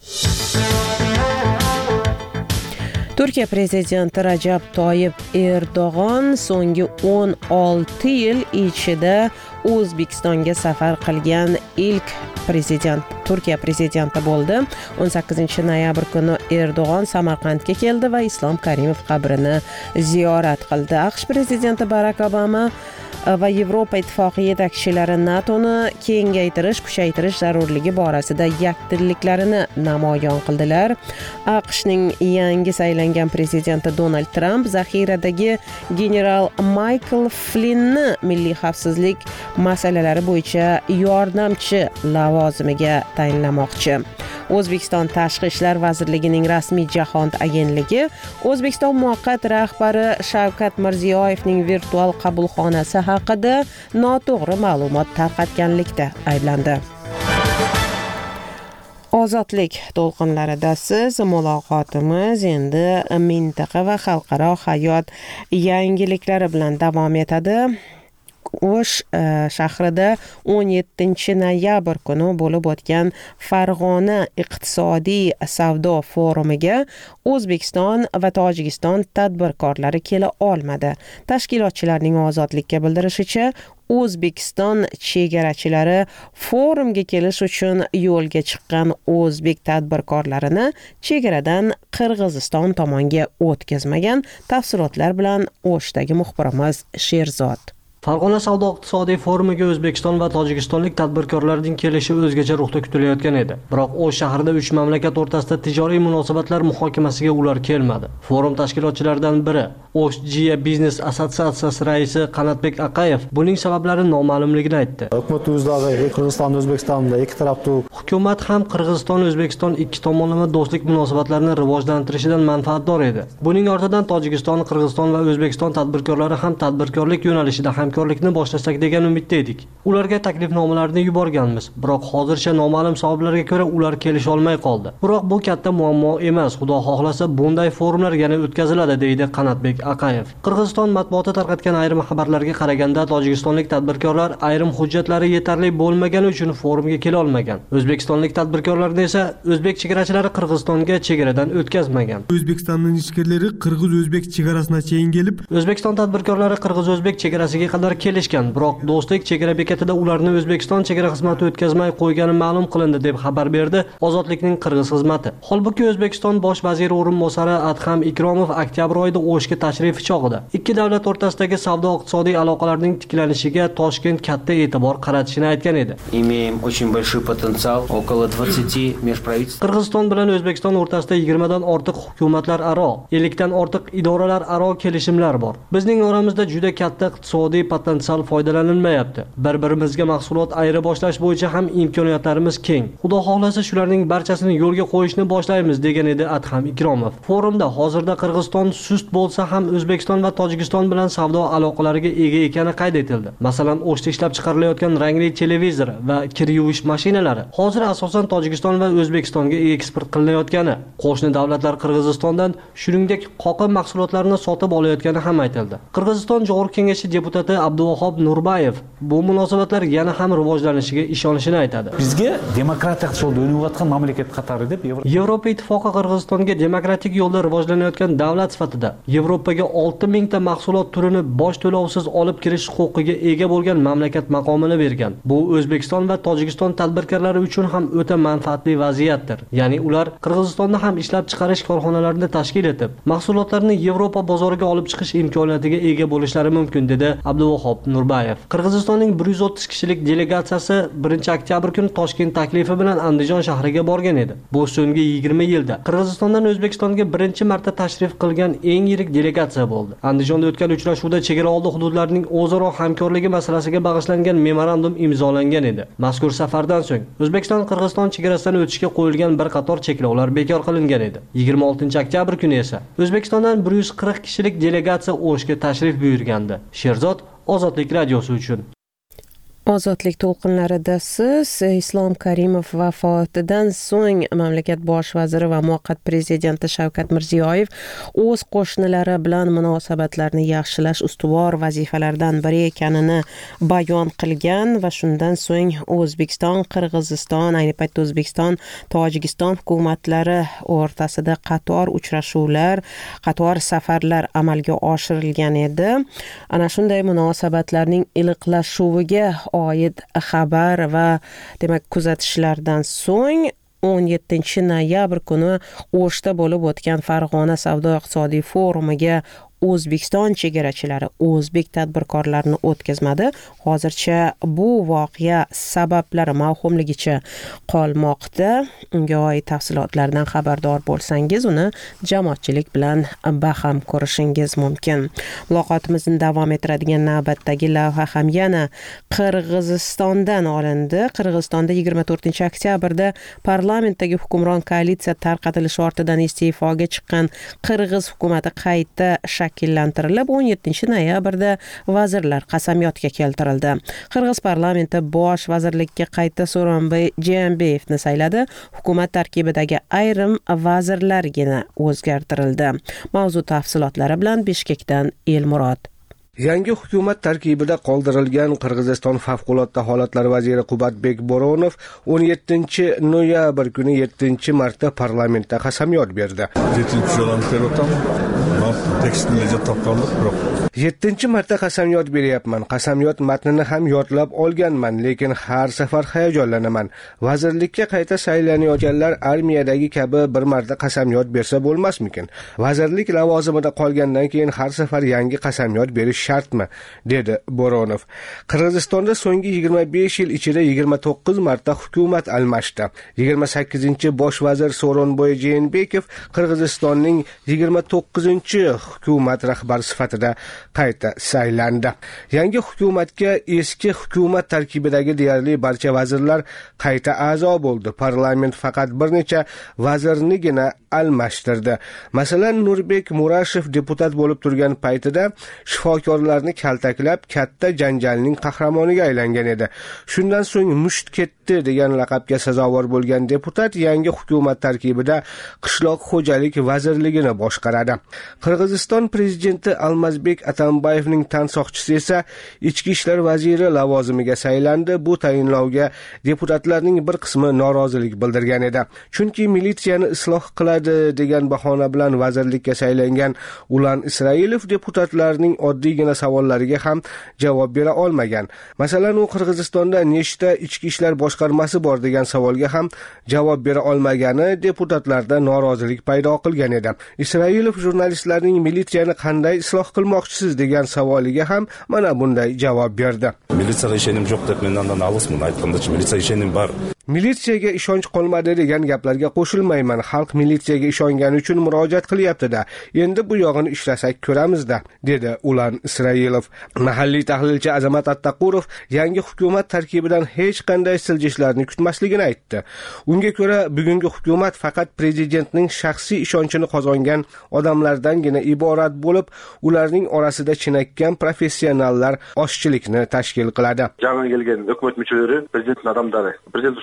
Turkiya prezidenti Rajab Toyib Erdo'g'on so'nggi 16 yil ichida O'zbekistonga safar qilgan ilk Turkiya prezidenti bo'ldi. 18 noyabr kuni Erdo'g'on Samarqandga keldi va Islom Karimov qabrini ziyorat qildi. AQSh prezidenti Barak Obama va Yevropa ittifoqi yetakchilari NATOni kengaytirish, kuchaytirish zarurligi borasida yakdilliklarini namoyon qildilar. AQShning yangi saylangan prezidenti Donald Trump zaxiradagi general Michael Flynnni milliy xavfsizlik masalalari bo'yicha yordamchi lavozimiga tayinlamoqchi. O'zbekiston Tashqi ishlar vazirligining rasmiy jahon agentligi O'zbekiston muvaqqat rahbari Shavkat Mirziyoyevning virtual qabulxonasi haqida noto'g'ri ma'lumot tarqatganlikda ayblandi. Ozodlik to'lqinlarida siz muloqotimiz endi mintaqa va xalqaro hayot yangiliklari bilan davom etadi. O'sh shahrida 17 noyabr kuni bo'lib o'tgan Farg'ona iqtisodiy savdo forumiga O'zbekiston va Tojikiston tadbirkorlari kela olmadi. Tashkilotchilarning ozodlikka bildirishicha, O'zbekiston chegarachilari forumga kelish uchun yo'lga chiqqan o'zbek tadbirkorlarini chegaradan Qirg'iziston tomonga o'tkazmagan. Tafsilotlar bilan O'shdagi muxbirimiz Sherzod. Farg'ona savdo-iqtisodiy forumiga O'zbekiston va Tojikistonlik tadbirkorlarning kelishi o'zgacha ruhda kutilayotgan edi. Biroq O'sh shahrida 3 mamlakat o'rtasida tijoriy munosabatlar muhokamasiga ular kelmadi. Forum tashkilotchilaridan biri, O'sh Business assotsiatsiyasi raisi Qanatbek Aqayev buning sabablari noma'lumligini aytdi. Hukumat ham Qirg'iziston-O'zbekiston ikki tomonlama do'stlik munosabatlarini rivojlantirishidan manfaatdor edi. Buning ortidan Tojikiston, Qirg'iziston va O'zbekiston tadbirkorlari ham tadbirkorlik yo'nalishida hamkorlikni boshlasak degan umidda edik. Ularga taklifnomalarni yuborganmiz, biroq hozircha noma'lum sabablarga ko'ra ular kelisha olmay qoldi. Biroq bu katta muammo emas. Xudo xohlasa bunday forumlar yana o'tkaziladi, deydi Qanatbek Aqayev. Qirg'iziston matbuoti tarqatgan ayrim xabarlarga qaraganda, tojikistonlik tadbirkorlar ayrim hujjatlari yetarli bo'lmagani uchun forumga kela olmagan. O'zbekistonlik tadbirkorlarni esa o'zbek chegarachilari Qirg'izistonga chegaradan o'tkazmagan. O'zbekistonning ichkirlari qirg'iz-o'zbek chegarasiga cheyin kelib, O'zbekiston tadbirkorlari qirg'iz-o'zbek chegarasiga qadar kelishgan, biroq do'stlik chegara bekatida ularni O'zbekiston chegara xizmati o'tkazmay qo'ygani ma'lum qilindi deb xabar berdi Ozodlikning Qirg'iz xizmati. Holbuki O'zbekiston bosh vaziri o'rinbosari Adham Ikromov oktyabr oyida O'shga tashrifi chog'ida ikki davlat o'rtasidagi savdo-iqtisodiy aloqalarning tiklanishiga Toshkent katta e'tibor qaratishini aytgan edi. Qirg'iziston bilan O'zbekiston o'rtasida 20 dan ortiq hukumatlar aro, 50 dan ortiq idoralar aro kelishimlar bor. Bizning oramizda juda katta iqtisodiy potensial foydalanilmayapti. Bir-birimizga mahsulot ayira boshlash bo'yicha ham imkoniyatlarimiz keng. Xudo xohlasa shularning barchasini yo'lga qo'yishni boshlaymiz, degan edi Adham Ikromov. Forumda hozirda Qirg'iziston sust bo'lsa ham O'zbekiston va Tojikiston bilan savdo aloqalariga ega ekani qayd etildi. Masalan, O'shda ishlab chiqarilayotgan rangli televizor va kir yuvish mashinalari hozir Hozir asosan Tojikiston va O'zbekistonga eksport qilinayotgani, qo'shni davlatlar Qirg'izistondan shuningdek qoqim mahsulotlarini sotib olayotgani ham aytildi. Qirg'iziston Jo'g'ri kengashi deputati Abduvahob Nurbayev bu munosabatlar yana ham rivojlanishiga ishonishini aytadi. Bizga demokratik yo'lda o'tayotgan mamlakat qatori deb Yevropa Ittifoqi Qirg'izistonga demokratik yo'lda rivojlanayotgan davlat sifatida Yevropaga 6000 ta mahsulot turini bosh to'lovsiz olib kirish huquqiga ega bo'lgan mamlakat maqomini bergan. Bu O'zbekiston va Tojikiston tadbirkorlari uchun ham o'ta manfaatli vaziyatdir. Ya'ni ular Qirg'izistonda ham ishlab chiqarish korxonalarini tashkil etib, mahsulotlarni Yevropa bozoriga olib chiqish imkoniyatiga ega bo'lishlari mumkin, dedi Abduvahob Nurbayev. Qirg'izistonning 130 kishilik delegatsiyasi 1-oktyabr kuni Toshkent taklifi bilan Andijon shahriga borgan edi. Bu so'nggi 20 yilda Qirg'izistondan O'zbekistonga birinchi marta tashrif qilgan eng yirik delegatsiya bo'ldi. Andijonda o'tgan uchrashuvda chegaraoldi hududlarning o'zaro hamkorligi masalasiga bag'ishlangan memorandum imzolangan edi. Mazkur safardan so'ng O'zbekiston Qirg'iziston chegarasidan o'tishga qo'yilgan bir qator cheklovlar bekor qilingan edi. 26-oktyabr kuni esa O'zbekistondan 140 kishilik delegatsiya O'shga tashrif buyurgandi. Sherzod, Ozodlik radiosi uchun. Ozodlik to'lqinlarida siz Islom Karimov vafotidan so'ng mamlakat bosh vaziri va muvaqqat prezidenti Shavkat Mirziyoyev o'z qo'shnilari bilan munosabatlarni yaxshilash ustuvor vazifalardan biri ekanini bayon qilgan va shundan so'ng O'zbekiston, Qirg'iziston, ayni paytda O'zbekiston, Tojikiston hukumatlari o'rtasida qator uchrashuvlar, qator safarlar amalga oshirilgan edi. Ana shunday munosabatlarning iliqlashuviga oid xabar va demak kuzatishlardan so'ng 17 noyabr kuni O'shda bo'lib o'tgan Farg'ona savdo-iqtisodiy forumiga O'zbekiston chegarachilari o'zbek tadbirkorlarini o'tkazmadi. Hozircha bu voqea sabablari mavhumligicha qolmoqda. Unga oid tafsilotlardan xabardor bo'lsangiz, uni jamoatchilik bilan baham ko'rishingiz mumkin. Muloqotimizni davom ettiradigan navbatdagi lavha ham yana Qirg'izistondan olindi. Qirg'izistonda 24-oktyabrda parlamentdagi hukmron koalitsiya tarqatilishi ortidan iste'foga chiqqan Qirg'iz hukumati qayta shakllantirilib 17 noyabrda vazirlar qasamyodga keltirildi. Qirg'iz parlamenti bosh vazirlikka qayta So'ronbay Jeenbeyevni sayladi. Hukumat tarkibidagi ayrim vazirlargina o'zgartirildi. Mavzu tafsilotlari bilan Bishkekdan Elmurod. Yangi hukumat tarkibida qoldirilgan Qirg'iziston favqulodda holatlar vaziri Qubatbek Bo'ronov 17 noyabr kuni 7 marta parlamentda qasamyod berdi. 7 marta qasamyod beryapman. Qasamyod matnini ham yodlab olganman, lekin har safar hayajonlanaman. Vazirlikka qayta saylanayotganlar armiyadagi kabi bir marta qasamyod bersa bo'lmasmikin? Vazirlik lavozimida qolgandan keyin har safar yangi qasamyod berish shartmi? Dedi Bo'ronov. Qirg'izistonda so'nggi 25 yil ichida 29 marta hukumat almashdi. 28 bosh vazir So'ronbay Jeenbekov Qirg'izistonning 29-hukumat rahbari sifatida qayta saylandi. Yangi hukumatga eski hukumat tarkibidagi deyarli barcha vazirlar qayta a'zo bo'ldi. Parlament faqat bir necha vazirnigina almashtirdi. Masalan, Nurbek Murashev deputat bo'lib turgan paytida shifokorlarni kaltaklab katta janjalning qahramoniga aylangan edi. Shundan so'ng musht ketdi degan laqabga sazovor bo'lgan deputat yangi hukumat tarkibida qishloq xo'jalik vazirligini boshqaradi. Qirg'iziston prezidenti Almazbek Atambayevning tansoqchisi esa ichki ishlar vaziri lavozimiga saylandi. Bu tayinlovga deputatlarning bir qismi norozilik bildirgan edi. Chunki militsiyani isloh qiladi degan bahona bilan vazirlikka saylangan Ulan Isroilov deputatlarning oddiygina savollariga ham javob bera olmagan. Masalan, u Qirg'izistonda nechta ichki ishlar boshqarmasi bor degan savolga ham javob bera olmagani deputatlarda norozilik paydo qilgan edi. Isroilov jurnalistlarning militsiyani qanday isloh qilmoqchisiz degan savoliga ham mana bunday javob berdi. Militsiyaga ishonim yo'q deb men undan alisman aytgandachi militsiyaga ishonim bor. Militsiyaga ishonch qolmadi degan gaplarga qo'shilmayman. Xalq militsiyaga ishongani uchun murojaat qilyapti-da. Endi bu yog'ini ishlasak ko'ramizda, dedi Ulan Isroilov. Mahalliy tahlilchi Azamat Attaqurov yangi hukumat tarkibidan hech qanday siljishlarni kutmasligini aytdi. Unga ko'ra, bugungi hukumat faqat prezidentning shaxsiy ishonchini qozongan odamlardangina iborat bo'lib, ularning orasida chinakam professionallar oshchilikni tashkil qiladi. Yangi kelgan hukumat muchilari prezidentning odamlari. Prezident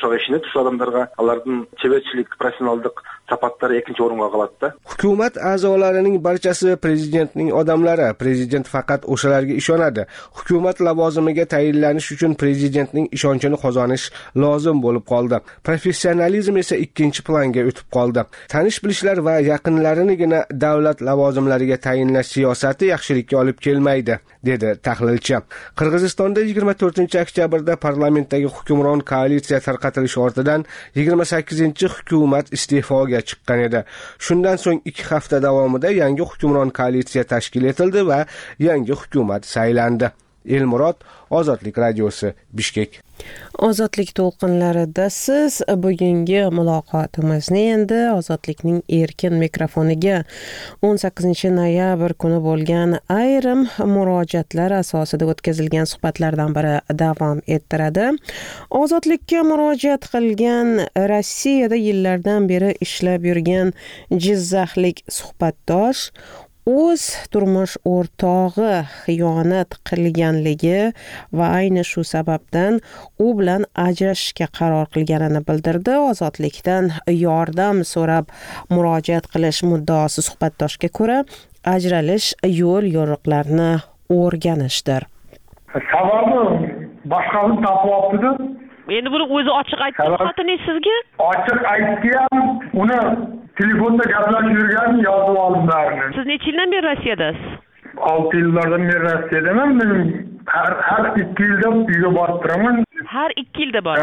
ишенет ушу адамдарга, алардын чеберчилик, профессионалдык сапаттары экинчи орунга калат да. Hukumat a'zolarining barchasi prezidentning odamlari. Prezident faqat o'shalarga ishonadi. Hukumat lavozimiga tayinlanish uchun prezidentning ishonchini qozonish lozim bo'lib qoldi. Professionalizm esa ikkinchi planga o'tib qoldi. Tanish bilishlar va yaqinlarinigina davlat lavozimlariga tayinlash siyosati yaxshilikka olib kelmaydi, dedi tahlilchi. Qirg'izistonda 24-oktyabrda parlamentdagi hukmron koalitsiya tarqatilishi ortidan 28-hukumat iste'foga chiqqan edi. Shundan so'ng 2 hafta davomida yangi hukmron koalitsiya tashkil etildi va yangi hukumat saylandi. Elmurod, Ozodlik radiosi, Bishkek. Ozodlik to'lqinlarida siz bugungi muloqotimizni endi Ozodlikning erkin mikrofoniga 18 noyabr kuni bo'lgan ayrim murojaatlar asosida o'tkazilgan suhbatlardan biri davom ettiradi. Ozodlikka murojaat qilgan Rossiyada yillardan beri ishlab yurgan jizzaxlik suhbatdosh o'z turmush o'rtog'i xiyonat qilganligi va ayni shu sababdan u bilan ajrashishga qaror qilganini bildirdi. Ozodlikdan yordam so'rab murojaat qilish muddaosi suhbatdoshga ko'ra ajralish yo'l yo'riqlarini o'rganishdir. Sababi boshqasini topib olibdi. Endi buni o'zi ochiq aytdi xotiningiz sizga? Ochiq aytdi ham, uni telefonda gaplashib yurgan yozib oldim barini. Siz necha yildan beri Rossiyadasiz? 6 yillardan beri Rossiyadaman. Men har 2 yilda uyga borib turaman. Har 2 yilda bor.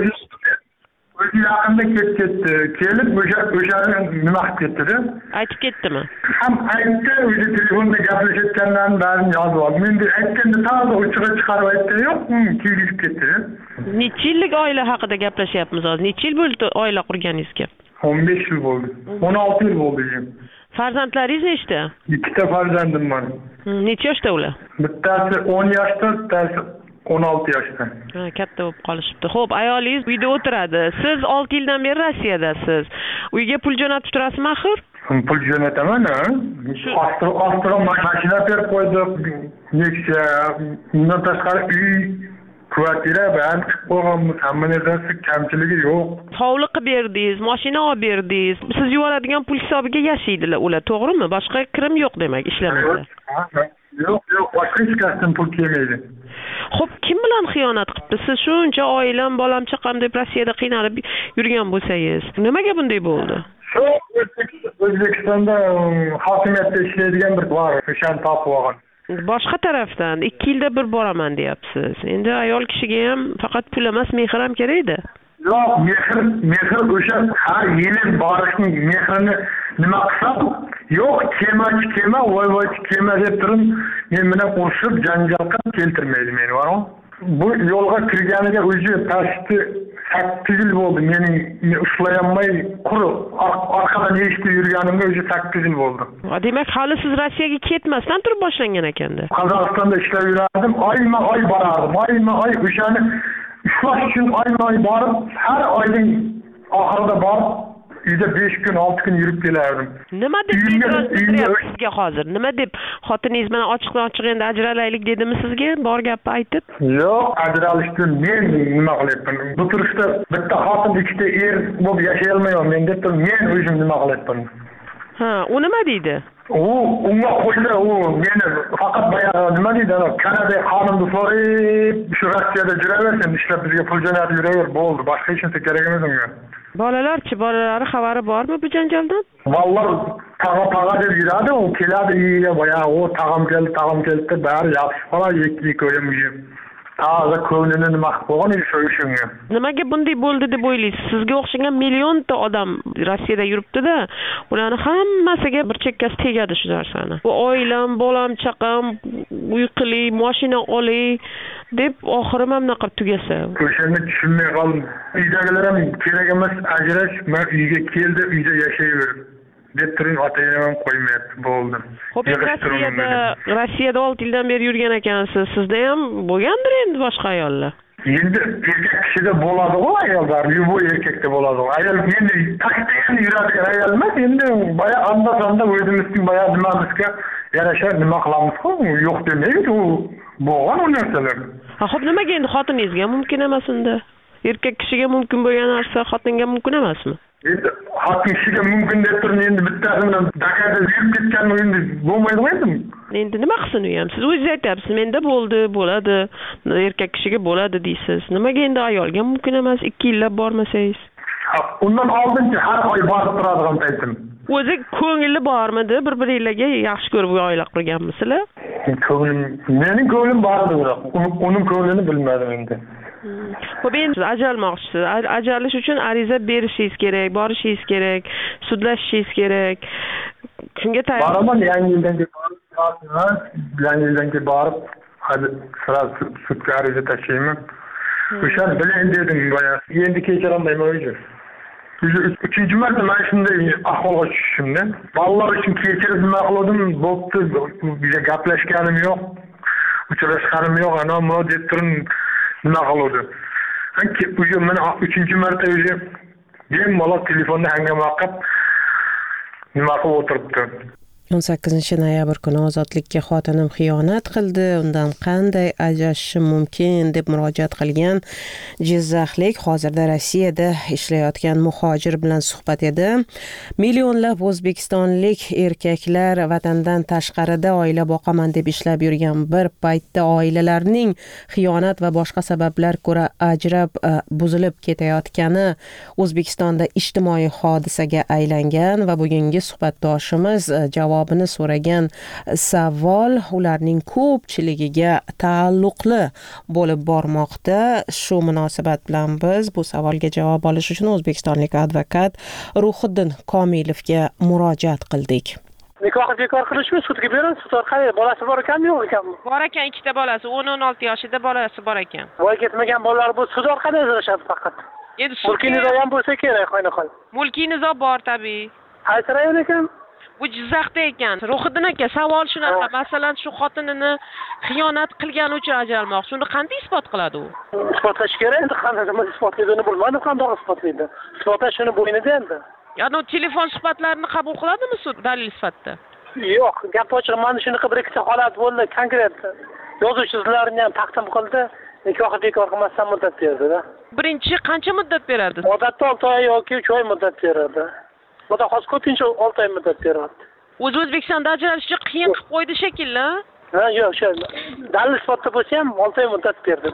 O'zi yaqinda ketdi. Kelib o'shani nima qilib ketdi-da? Aytib ketdimi? Ham aytdi, o'zi telefonda gaplashayotganlarni barini yozib oldim. Men aytganda toza uchiga chiqarib aytdi, yo'q, kelib ketdi. Necha yillik oila haqida gaplashyapmiz hozir? Necha yil bo'ldi oila qurganingizga? 15 yil bo'ldi. 16 yil bo'ldi. Farzandlaringiz nechta? 2 ta farzandim bor. Necha yoshda ular? Bittasi 10 yoshda, bittasi 16 yoshda. Katta bo'lib qolishibdi. Xo'p, ayolingiz uyda o'tiradi. Siz 6 yildan beri Rossiyadasiz. Uyga pul jo'natib turasizmi axir? Pul jo'nataman, Ostro mashina berib qo'ydik. Nexia, undan tashqari uy, kvartira bilan chiqib qo'yganmiz. Hamma narsasi kamchiligi yo'q. Hovli qilib berdingiz, mashina olib berdingiz. Siz yuboradigan pul hisobiga yashaydilar ular, to'g'rimi? Boshqa kirim yo'q demak, ishlamaydi. Yo'q, boshqa hech kasdan pul kelmaydi. Xo'p, kim bilan xiyonat qilibdi? Siz shuncha oilam, bolam, chaqam deb Rossiyada qiynalib yurgan bo'lsangiz, nimaga bunday bo'ldi? Shu O'zbekistonda hokimiyatda ishlaydigan bir bor, o'shani topib olgan. Boshqa tarafdan 2 yilda bir boraman deyapsiz. Endi ayol kishiga ham faqat pul emas, mehr ham kerak-da. Yo'q, mehr o'sha har yili borishning mehrini nima qilsam, yo'q, kema, voy kema deb turib, men bilan urushib, janjal qilib keltirmaydi meni, va bu yo'lga kirganiga o'zi pastdi 8 yil bo'ldi. Meni ushlayolmay qurib, orqadan eshitib yurganimga o'zi 8 yil bo'ldi. Demak, hali siz Rossiyaga ketmasdan turib boshlangan ekanda. Qozog'istonda ishlab yurardim, oyma-oy borardim. Oyma-oy o'shani ishlash uchun oyma-oy borib, har oyning oxirida borib, uyda 5 kun, 6 kun yurib kelardim. Nima deb sizga hozir? Nima deb xotiningiz bilan ochiq-ochiq endi ajralaylik dedimi sizga? Bor gapni aytib? Yo'q, ajralishni men nima qilyapman? Bu turishda bitta xotin, ikkita er bo'lib yashay olmayman men deb turib, men o'zim nima qilyapman? Ha, u nima deydi? Unga qo'ysa, meni faqat boyagi nima deydi, Kanada xonimni so'rib, shu Rossiyada yuraversin, ishlab bizga pul jo'natib yuraver, bo'ldi. Boshqa hech narsa kerak emas unga. Bolalarchi, bolalari xabari bormi bu janjaldan? Vallar tag'a deb yuradi, u keladi uyiga, boyagi tag'am keldi, bari yaxshi qoladi, yek o'yim uyim. Toza ko'nglini nima qilib qo'ygan shu ishimga. Nimaga bunday bo'ldi deb o'ylaysiz? Sizga o'xshagan millionta odam Rossiyada yuribdi-da, ularning hammasiga bir chekkasi tegadi shu narsani. Bu oilam, bolam, chaqam, uy qilay, mashina olay deb oxiri mana bunaqa tugasa. O'shani tushunmay qoldim. Uydagilar ham kerak emas, ajrash, men uyga keldi, uyda yashayver deb turing, ota-onam qo'ymayapti, bo'ldi. Xo'p, Rossiyada 6 yildan beri yurgan ekansiz. Sizda ham bo'lgandir endi boshqa ayollar. Endi erkak kishida bo'ladi-ku ayollar, любой erkakda bo'ladi. Ayol endi taqdan yuradigan ayol emas, endi boya anda-sanda o'zimizning boya nimamizga yarasha nima qilamiz-ku, yo'q demaydi, u bo'lgan u narsalar. Xo'p, nimaga endi xotiningizga mumkin emas unda? Erkak kishiga mumkin bo'lgan narsa xotinga mumkin emasmi? Endi xotin kishiga mumkin deb turib endi bittasi bilan Dakarda yurib ketgan endi bo'lmaydi-ku endi. Endi nima qilsin u ham? Siz o'zingiz aytyapsiz, menda bo'ladi, erkak kishiga bo'ladi deysiz. Nimaga endi ayolga mumkin emas? 2 yillab bormasangiz? Undan oldinchi har oy borib turadigan paytim. O'zi ko'ngli bormidi? Bir-biringizga yaxshi ko'rib oila qurganmisizlar? Mening ko'nglim bor edi, biroq uning ko'nglini bilmadim endi. Xo'p, endi ajalmoqchisiz. Ajalish uchun ariza berishingiz kerak, borishingiz kerak, sudlashishingiz kerak. Shunga tayyor. Boraman, yangi yildan keyin borib, hadi sraz sudga ariza tashlayman. O'sha bilan dedim boya. Endi kechirolmayman o'zi. 3-chi marta men shunday ahvolga tushishimda, bolalar uchun kechirib nima qildim, bo'pti, biza gaplashganim yo'q, uchrashganim yo'q, ana bu deb turib nima qildi. O'sha men 3-chi marta o'zi bemalol telefonda hangama qilib nima qilib o'tiribdi. 18-noyabr kuni ozodlikka xotinim xiyonat qildi, undan qanday ajrashishim mumkin deb murojaat qilgan jizzaxlik hozirda Rossiyada ishlayotgan muhojir bilan suhbat edi. Millionlab o'zbekistonlik erkaklar vatandan tashqarida oila boqaman deb ishlab yurgan bir paytda oilalarning xiyonat va boshqa sabablar ko'ra ajrab buzilib ketayotgani O'zbekistonda ijtimoiy hodisaga aylangan va bugungi suhbatdoshimiz javobini so'ragan savol ularning ko'pchiligiga taalluqli bo'lib bormoqda. Shu munosabat bilan biz bu savolga javob olish uchun o'zbekistonlik advokat Ruhiddin Komilovga murojaat qildik. Nikoh bekor qilishmi, sudga beramiz, sud orqali bolasi bor ekanmi, yo'q ekanmi? Bor ekan, 2 ta bolasi, 10-16 yoshida bolasi bor ekan. Voy ketmagan bolalar bu sud orqali ajrashadi faqat. Endi mulkiy nizo ham bo'lsa kerak, qo'yna-qo'y. Mulkiy nizo bor tabiiy. Qaysi rayon ekan? Bu Jizzaxda ekan. Ruhiddin aka, savol shunaqa. Masalan, shu xotinini xiyonat qilgani uchun ajralmoqchi. Uni qanday isbot qiladi u? Isbotlash kerak. Endi qanday isbotlaydini bilmadim, qanday isbotlaydi. Isbotlash shuni bo'ynida endi. Ya'ni telefon suhbatlarini qabul qiladimi sud dalil sifatida? Yo'q, gap ochiq. Mana shunaqa bir ikkita holat bo'ldi, konkret. Yozuvchilarni ham taqdim qildi. Nikohni bekor qilmasdan muddat berdi-da. Birinchi qancha muddat berardi? Odatda 6 oy yoki 3 oy muddat beradi. Xudo xolis ko'pincha 6 oy muddat beradi. O'zi O'zbekistonda ajralishni qiyin qilib qo'ydi shekilli. Ha, yo'q, shu dalil sifatida bo'lsa ham 6 oy muddat berdi.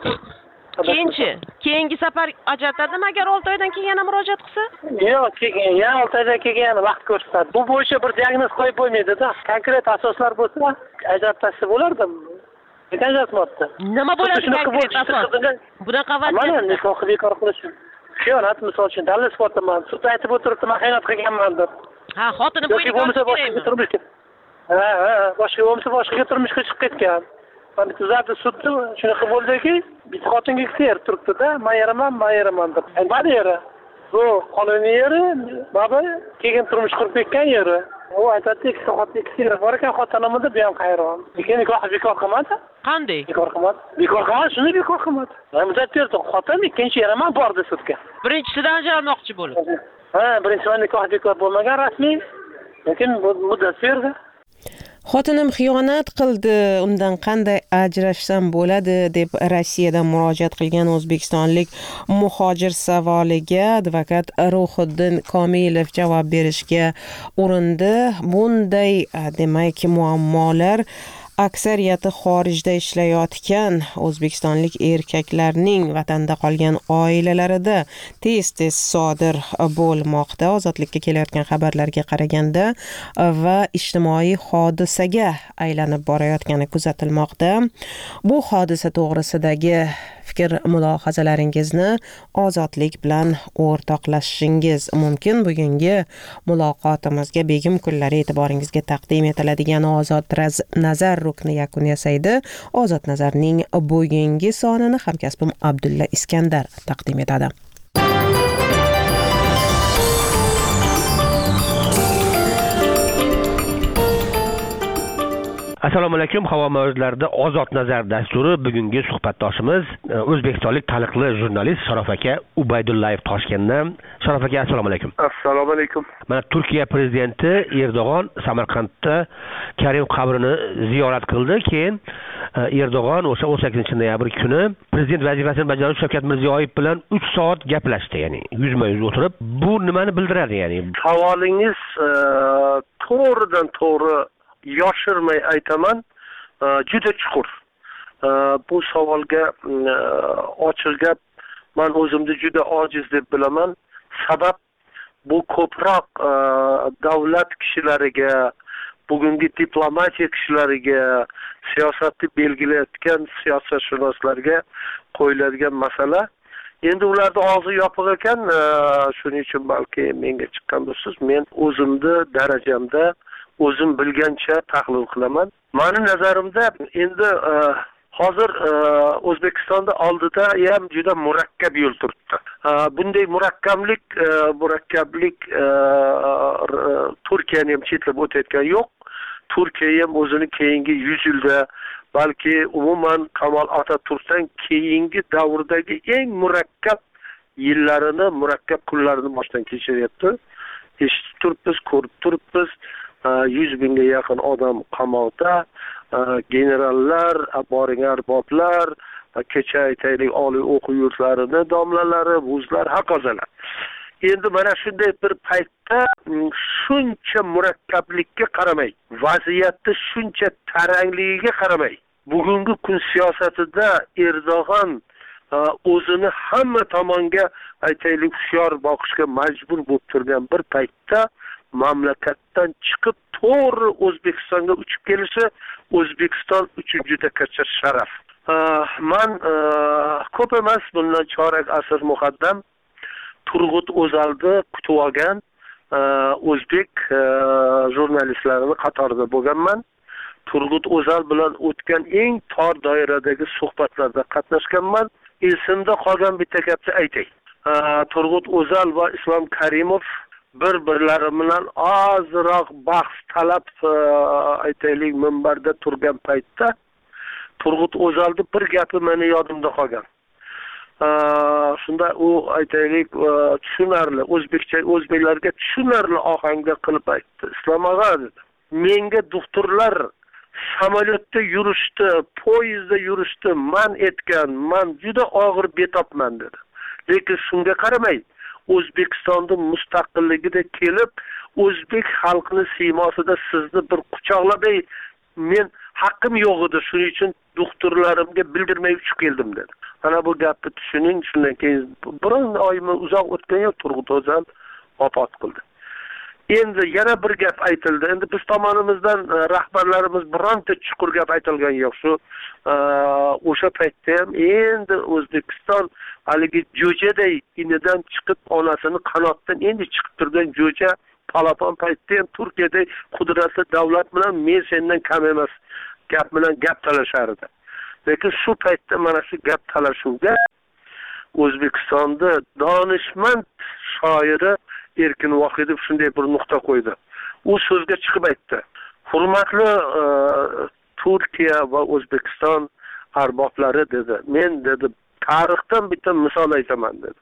Keyingi safar ajratadimi agar 6 oydan keyin yana murojaat qilsa? Yo'q, keyin yana 6 oydan keyin yana vaqt ko'rsatadi. Bu bo'yicha bir diagnoz qo'yib bo'lmaydi-da. Konkret asoslar bo'lsa, ajratsa bo'lardi. Ajratmoqda. Nima bo'ladi konkret asos? Bunaqa vaqt. Mana nikohni bekor qilish. Xiyonat misol uchun dalil sifatida sud aytib o'tiribdi, men xiyonat qilganman deb. Ha, xotini bo'yicha bo'lsa boshqa turmushga. Ha, boshqa bo'lsa boshqa turmushga chiqib ketgan. Mana tuzatdi sudda shunaqa bo'ldiki, bitta xotinga ikki turibdi-da, men yaraman deb. Mana yeri. Bu qonuniy yeri, baba keyin turmush qurib ketgan yeri. U aytadi, ikki yeri bor ekan xotinimda deb ham qayron. Lekin nikoh bekor qilmadi. Qanday? Bekor qilmadi. Shuni bekor qilmadi. Muddat berdi. Xotin ikkinchi yaraman bordi sudga. Birinchisidan ajralmoqchi bo'lib. Ha, birinchidan nikoh bekor bo'lmagan rasmiy, lekin muddat berdi. Xotinim xiyonat qildi, undan qanday ajrashsam bo'ladi deb Rossiyadan murojaat qilgan o'zbekistonlik muhojir savoliga advokat Ruhiddin Komilov javob berishga urindi. Bunday demak muammolar aksariyati xorijda ishlayotgan o'zbekistonlik erkaklarning vatanda qolgan oilalarida tez-tez sodir bo'lmoqda. Ozodlikka kelayotgan xabarlarga qaraganda va ijtimoiy hodisaga aylanib borayotgani kuzatilmoqda. Bu hodisa to'g'risidagi fikr mulohazalaringizni Ozodlik bilan o'rtoqlashishingiz mumkin. Bugungi muloqotimizga begim kunlari e'tiboringizga taqdim etiladigan Ozod nazar rukni yakun yasaydi. Ozod nazarning bugungi sonini hamkasbim Abdulla Iskandar taqdim etadi. Assalomu alaykum, havo mavzularida Ozod nazar dasturi. Bugungi suhbatdoshimiz o'zbekistonlik taniqli jurnalist Sharof aka Ubaydullayev Toshkentdan. Sharof aka, assalomu alaykum. Assalomu alaykum. Mana Turkiya prezidenti Erdo'g'on Samarqandda Karim qabrini ziyorat qildi. Keyin Erdo'g'on o'sha 18 noyabr kuni prezident vazifasini bajaruvchi Shavkat Mirziyoyev bilan 3 soat gaplashdi, ya'ni yuzma-yuz o'tirib. Bu nimani bildiradi, ya'ni? Savolingiz to'g'ridan to'g'ri yoshirmay aytaman, juda chuqur. Bu savolga ochiq gap, men o'zimni juda ojiz deb bilaman. Sabab bu ko'proq davlat kishilariga, bugungi diplomatiya kishilariga, siyosatni belgilayotgan siyosatshunoslarga qo'yiladigan masala. Endi ularda og'zi yopiq ekan, shuning uchun balki menga chiqqan bo'lsiz, men o'zimni darajamda o'zim bilgancha tahlil qilaman. Meni nazarimda endi hozir O'zbekistonda oldida ham juda murakkab yo'l turibdi. Bunday murakkablik Turkiyani ham chetlab o'tayotgani yo'q. Turkiya ham o'zini keyingi 100 yilda, balki umuman Kamol Ataturkdan keyingi davrdagi eng murakkab yillarini, murakkab kunlarini boshdan kechiryapti. Eshitib turibmiz, ko'rib turibmiz. 100 binga yaqin odam qamoqda, generallar, boring arboblar, kecha aytaylik oliy o'quv yurtlarining domlalari, vuzlar, hokazolar. Endi mana shunday bir paytda shuncha murakkablikka qaramay, vaziyatni shuncha tarangligiga qaramay, bugungi kun siyosatida Erdo'g'on o'zini hamma tomonga aytaylik hushyor boqishga majbur bo'lib turgan bir paytda mamlakatdan chiqib to'g'ri O'zbekistonga uchib kelishi O'zbekiston uchun juda katta sharaf. Men ko'p emas, bundan chorak asr muqaddam Turg'ut O'zalni kutib olgan o'zbek jurnalistlarini qatorida bo'lganman. Turg'ut O'zal bilan o'tgan eng tor doiradagi suhbatlarda qatnashganman. Esimda qolgan bitta gapni aytay. Turg'ut O'zal va Islom Karimov bir-birlari bilan ozroq bahs talab aytaylik minbarda turgan paytda Turg'ut O'zalning bir gapi meni yodimda qolgan. Shunda u aytaylik tushunarli, o'zbeklarga tushunarli ohangda qilib aytdi. Islom og'a dedi, menga doktorlar samolyotda yurishdi, poyezdda yurishdi man etgan, men juda og'ir betobman dedi. Lekin shunga qaramay O'zbekistonning mustaqilligida kelib, o'zbek xalqining siymosida sizni bir quchoqlabay, men haqqim yo'q edi, shuning uchun doktorlarimga bildirmay uchib keldim dedi. Mana bu gapni tushuning, shundan keyin biron oymi uzoq o'tgan yo'q, Turg'ut O'zal vafot qildi. Endi yana bir gap aytildi. Endi biz tomonimizdan rahbarlarimiz bironta chuqur gap aytilgan yo'q. Shu o'sha paytda ham endi O'zbekiston haligi jo'jaday inidan chiqib, onasini qanotdan endi chiqib turgan jo'ja palapon paytda ham Turkiyada qudratli davlat bilan men sendan kam emas gap bilan gap talashardi. Lekin shu paytda mana shu gap talashuvga O'zbekistonda donishmand shoiri Erkin Vohidov shunday bir nuqta qo'ydi. U so'zga chiqib aytdi: "Hurmatli Turkiya va O'zbekiston arboblari" dedi. "Men dedi, tarixdan bitta misol aytaman" dedi.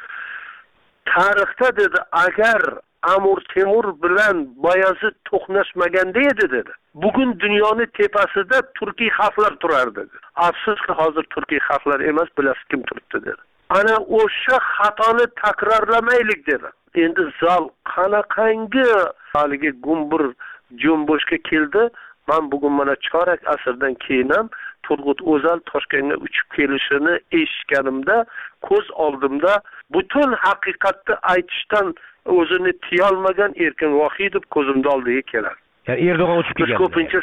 "Tarixda" dedi, "agar Amir Temur bilan Bayazid to'qnashmaganda edi" dedi. "Bugun dunyoning tepasida turkiy xalqlar turardi" dedi. "Afsuski hozir turkiy xalqlar emas, bilasiz kim turibdi" dedi. Ana o'sha xatoni takrorlamaylik dedi. Endi zal qanaqangi haligi gumbur jumboshga keldi. Men bugun mana chorak asrdan keyin ham Turg'ut O'zal Toshkentga uchib kelishini eshitganimda, ko'z oldimda butun haqiqatni aytishdan o'zini tiya olmagan Erkin Vohidov ko'zimda oldiga keladi. Ya'ni Erdo'g'on uchib kelgan. Ko'pincha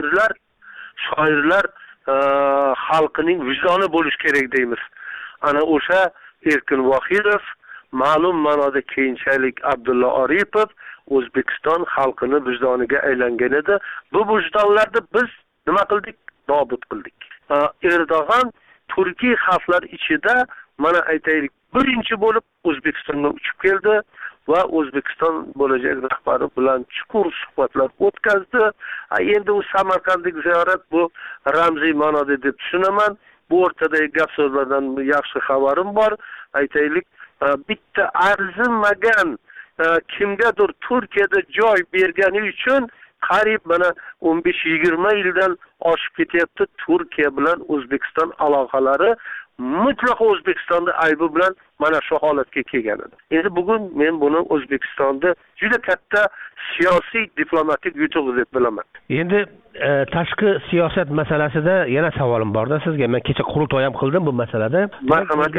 shoirlar xalqining vijdoni bo'lish kerak deymiz. Ana o'sha Erkin Vohidov, ma'lum ma'noda keyinchalik Abdulla Aripov O'zbekiston xalqini vijdoniga aylangan edi. Bu vijdonlarni biz nima qildik? Nobud qildik. Erdo'g'on Turkiy xalqlar ichida mana aytaylik birinchi bo'lib O'zbekistonga uchib keldi va O'zbekiston bo'lajak rahbari bilan chuqur suhbatlar o'tkazdi. Endi u Samarqandlik ziyorat bu ramziy ma'noda deb tushunaman. Bu o'rtadagi gap so'zlardan yaxshi xabarim bor. Aytaylik, bitta arzimagan kimgadir Turkiyada joy bergani uchun qariyb mana 15-20 yildan oshib ketyapti Turkiya bilan O'zbekiston aloqalari mutlaqo O'zbekistonda aybi bilan mana shu holatga kelgan edi. Endi bugun men buni O'zbekistonda juda katta siyosiy diplomatik yutuq deb bilaman. Endi tashqi siyosat masalasida yana savolim borda sizga. Men kecha qurultoy ham qildim bu masalada. Marhamat,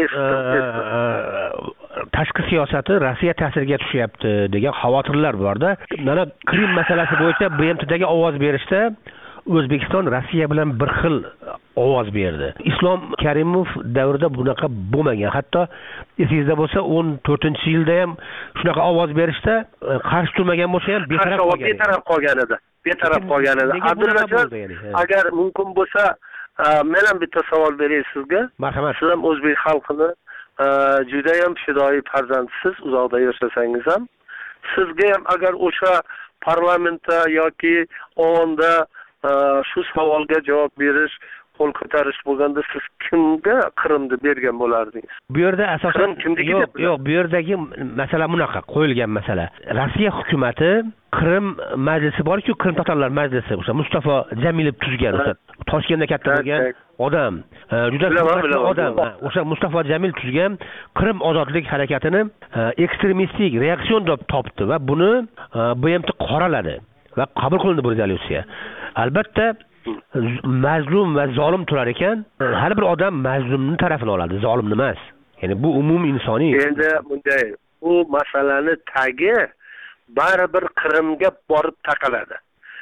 tashqi siyosati Rossiya ta'siriga tushyapti degan xavotirlar borda. Mana Krim masalasi bo'yicha BMTdagi ovoz berishda O'zbekiston Rossiya bilan bir xil ovoz berdi. Islom Karimov davrida bunaqa bo'lmagan. Hatto esingizda bo'lsa 14-yilda ham shunaqa ovoz berishda qarshi turmagan bo'lsa ham betaraf qolgan edi. Abdullajon, agar mumkin bo'lsa, men ham bitta savol beray sizga. Marhamat. Siz ham o'zbek xalqini juda ham fidoyi farzandisiz, uzoqda yashasangiz ham. Sizga ham agar o'sha parlamentda yoki o'nda shu savolga javob berish, qo'l ko'tarish bo'lganda siz kimga Qrimni bergan bo'lardingiz? Bu yerda asosan yo'q, bu yerdagi masala bunaqa qo'yilgan masala. Rossiya hukumatı Qrim majlisi bor-ku, Qrim tatarlar majlisi, o'sha Mustafa Jamilov tuzgan, o'sha Toshkentda katta bo'lgan odam, juda odam. O'sha Mustafa Jamil tuzgan Qrim ozodlik harakatini ekstremistik reaksiyon deb topdi va buni BMT qoraladi va qabul qilindi bu rezolyutsiya. Albatta mazlum va zolim turar ekan, har bir odam mazlumning tarafini oladi, zolimni emas. Ya'ni bu umumiy insoniy. Endi bunday bu masalani tagi baribir Qrimga borib taqaladi.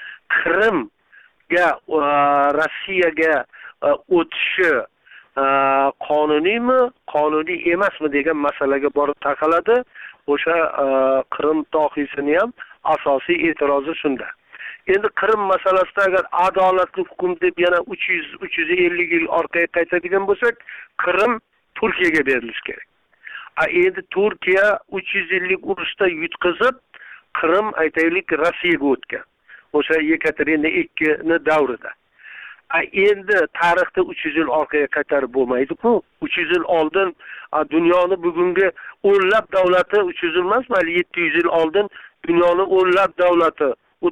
Qrimga Rossiyaga o'tishi qonuniymi, qonuniy emasmi degan masalaga borib taqaladi. O'sha Qrim tohisining ham asosiy e'tirozi shunda. Endi Qrim masalasida agar adolatli hukm deb yana 350 yil orqaga qaytadigan bo'lsak, Qrim Turkiyaga berilishi kerak. Endi Turkiya 300 yillik urushda yutqizib, Qrim aytaylik Rossiyaga o'tgan. O'sha Yekaterina II davrida. Endi tarixda 300 yil orqaga qaytarib bo'lmaydi-ku. 300 yil oldin dunyoni bugungi o'nlab davlati 300 yil emas, 700 yil oldin dunyoni o'nlab davlati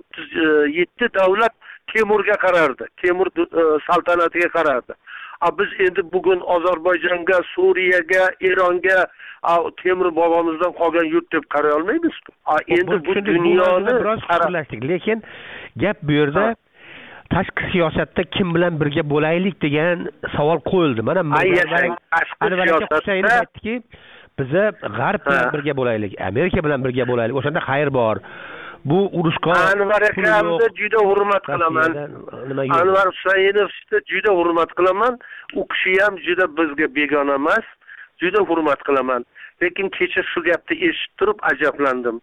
37 davlat Temurga qarardi. Temur saltanatiga qarardi. Biz endi bugun Ozarbayjonga, Suriyaga, Eronga Temur bobomizdan qolgan yurt deb qaray olmaymiz-ku. Endi bu dunyoni biroz fikrlashdik, lekin gap bu yerda tashqi siyosatda kim bilan birga bo'laylik degan savol qo'yildi. Mana Anvar aka aytdiki, biza G'arb bilan birga bo'laylik, Amerika bilan birga bo'laylik. O'shanda xayr bor. Bu urushga Anvar akamni juda hurmat qilaman. Anvar Husaynovni juda hurmat qilaman. U kishi ham juda bizga begona emas. Juda hurmat qilaman. Lekin kecha shu gapni eshitib turib ajablandim.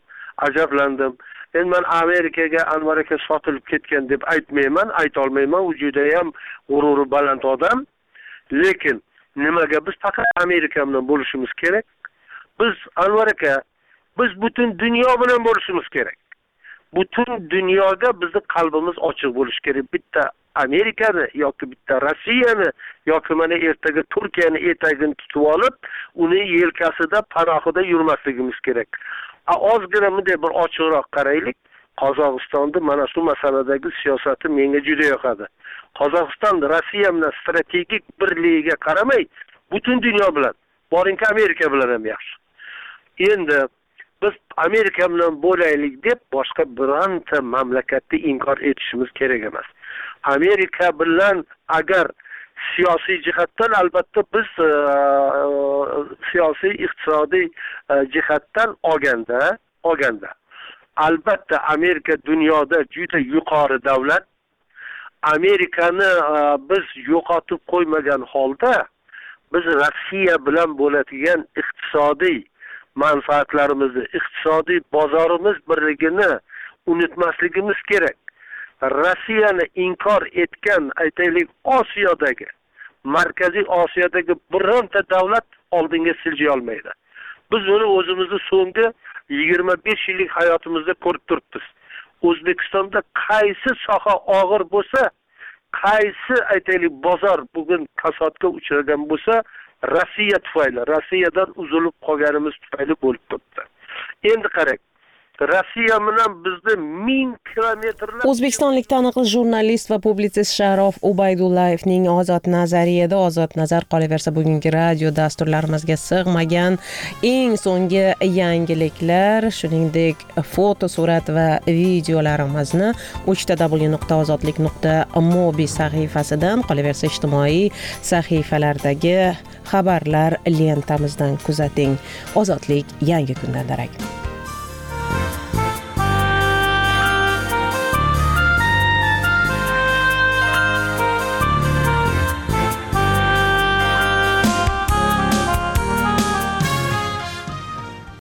Endi men Amerikaga Anvar aka sotilib ketgan deb aytmayman, ayta olmayman. U juda ham g'ururi baland odam. Lekin nimaga biz faqat Amerika bilan bo'lishimiz kerak? Biz Anvar aka, biz butun dunyo bilan bo'lishimiz kerak. Butun dunyoga bizning qalbimiz ochiq bo'lishi kerak. Bitta Amerikani yoki bitta Rossiyani yoki mana ertaga Turkiyani etagini tutib olib, uni yelkasida panohida yurmasligimiz kerak. Ozgina bunday bir ochiqroq qaraylik. Qozog'istonda mana shu masaladagi siyosati menga juda yoqadi. Qozog'iston Rossiya bilan strategik birligiga qaramay, butun dunyo bilan, boringki Amerika bilan ham yaxshi. Endi biz Amerika bilan bo'laylik deb boshqa bironta mamlakatni inkor etishimiz kerak emas. Amerika bilan agar siyosiy jihatdan albatta biz siyosiy iqtisodiy jihatdan olganda albatta Amerika dunyoda juda yuqori davlat. Amerikani biz yo'qotib qo'ymagan holda biz Rossiya bilan bo'ladigan iqtisodiy manfaatlarimizni, iqtisodiy bozorimiz birligini unutmasligimiz kerak. Rossiyani inkor etgan aytaylik Osiyodagi, Markaziy Osiyodagi bironta davlat oldinga siljay olmaydi. Biz buni o'zimizni so'nggi 25 yillik hayotimizda ko'rib turibmiz. O'zbekistonda qaysi soha og'ir bo'lsa, qaysi aytaylik bozor bugun kasodga uchragan bo'lsa, Rossiya tufayli, Rossiyadan uzilib qolganimiz tufayli bo'lib turibdi. Endi qarang, Rossiya bilan bizni 1000 kilometrlar. O'zbekistonlik taniqli jurnalist va publitsist Sharof Ubaydullayevning Ozod nazariyada ozod nazar qolaversa bugungi radio dasturlarimizga sig'magan eng so'nggi yangiliklar, shuningdek foto, surat va videolarimizni www.ozodlik.mobi sahifasidan, qolaversa ijtimoiy sahifalardagi xabarlar lentamizdan kuzating. Ozodlik yangi kundan darak.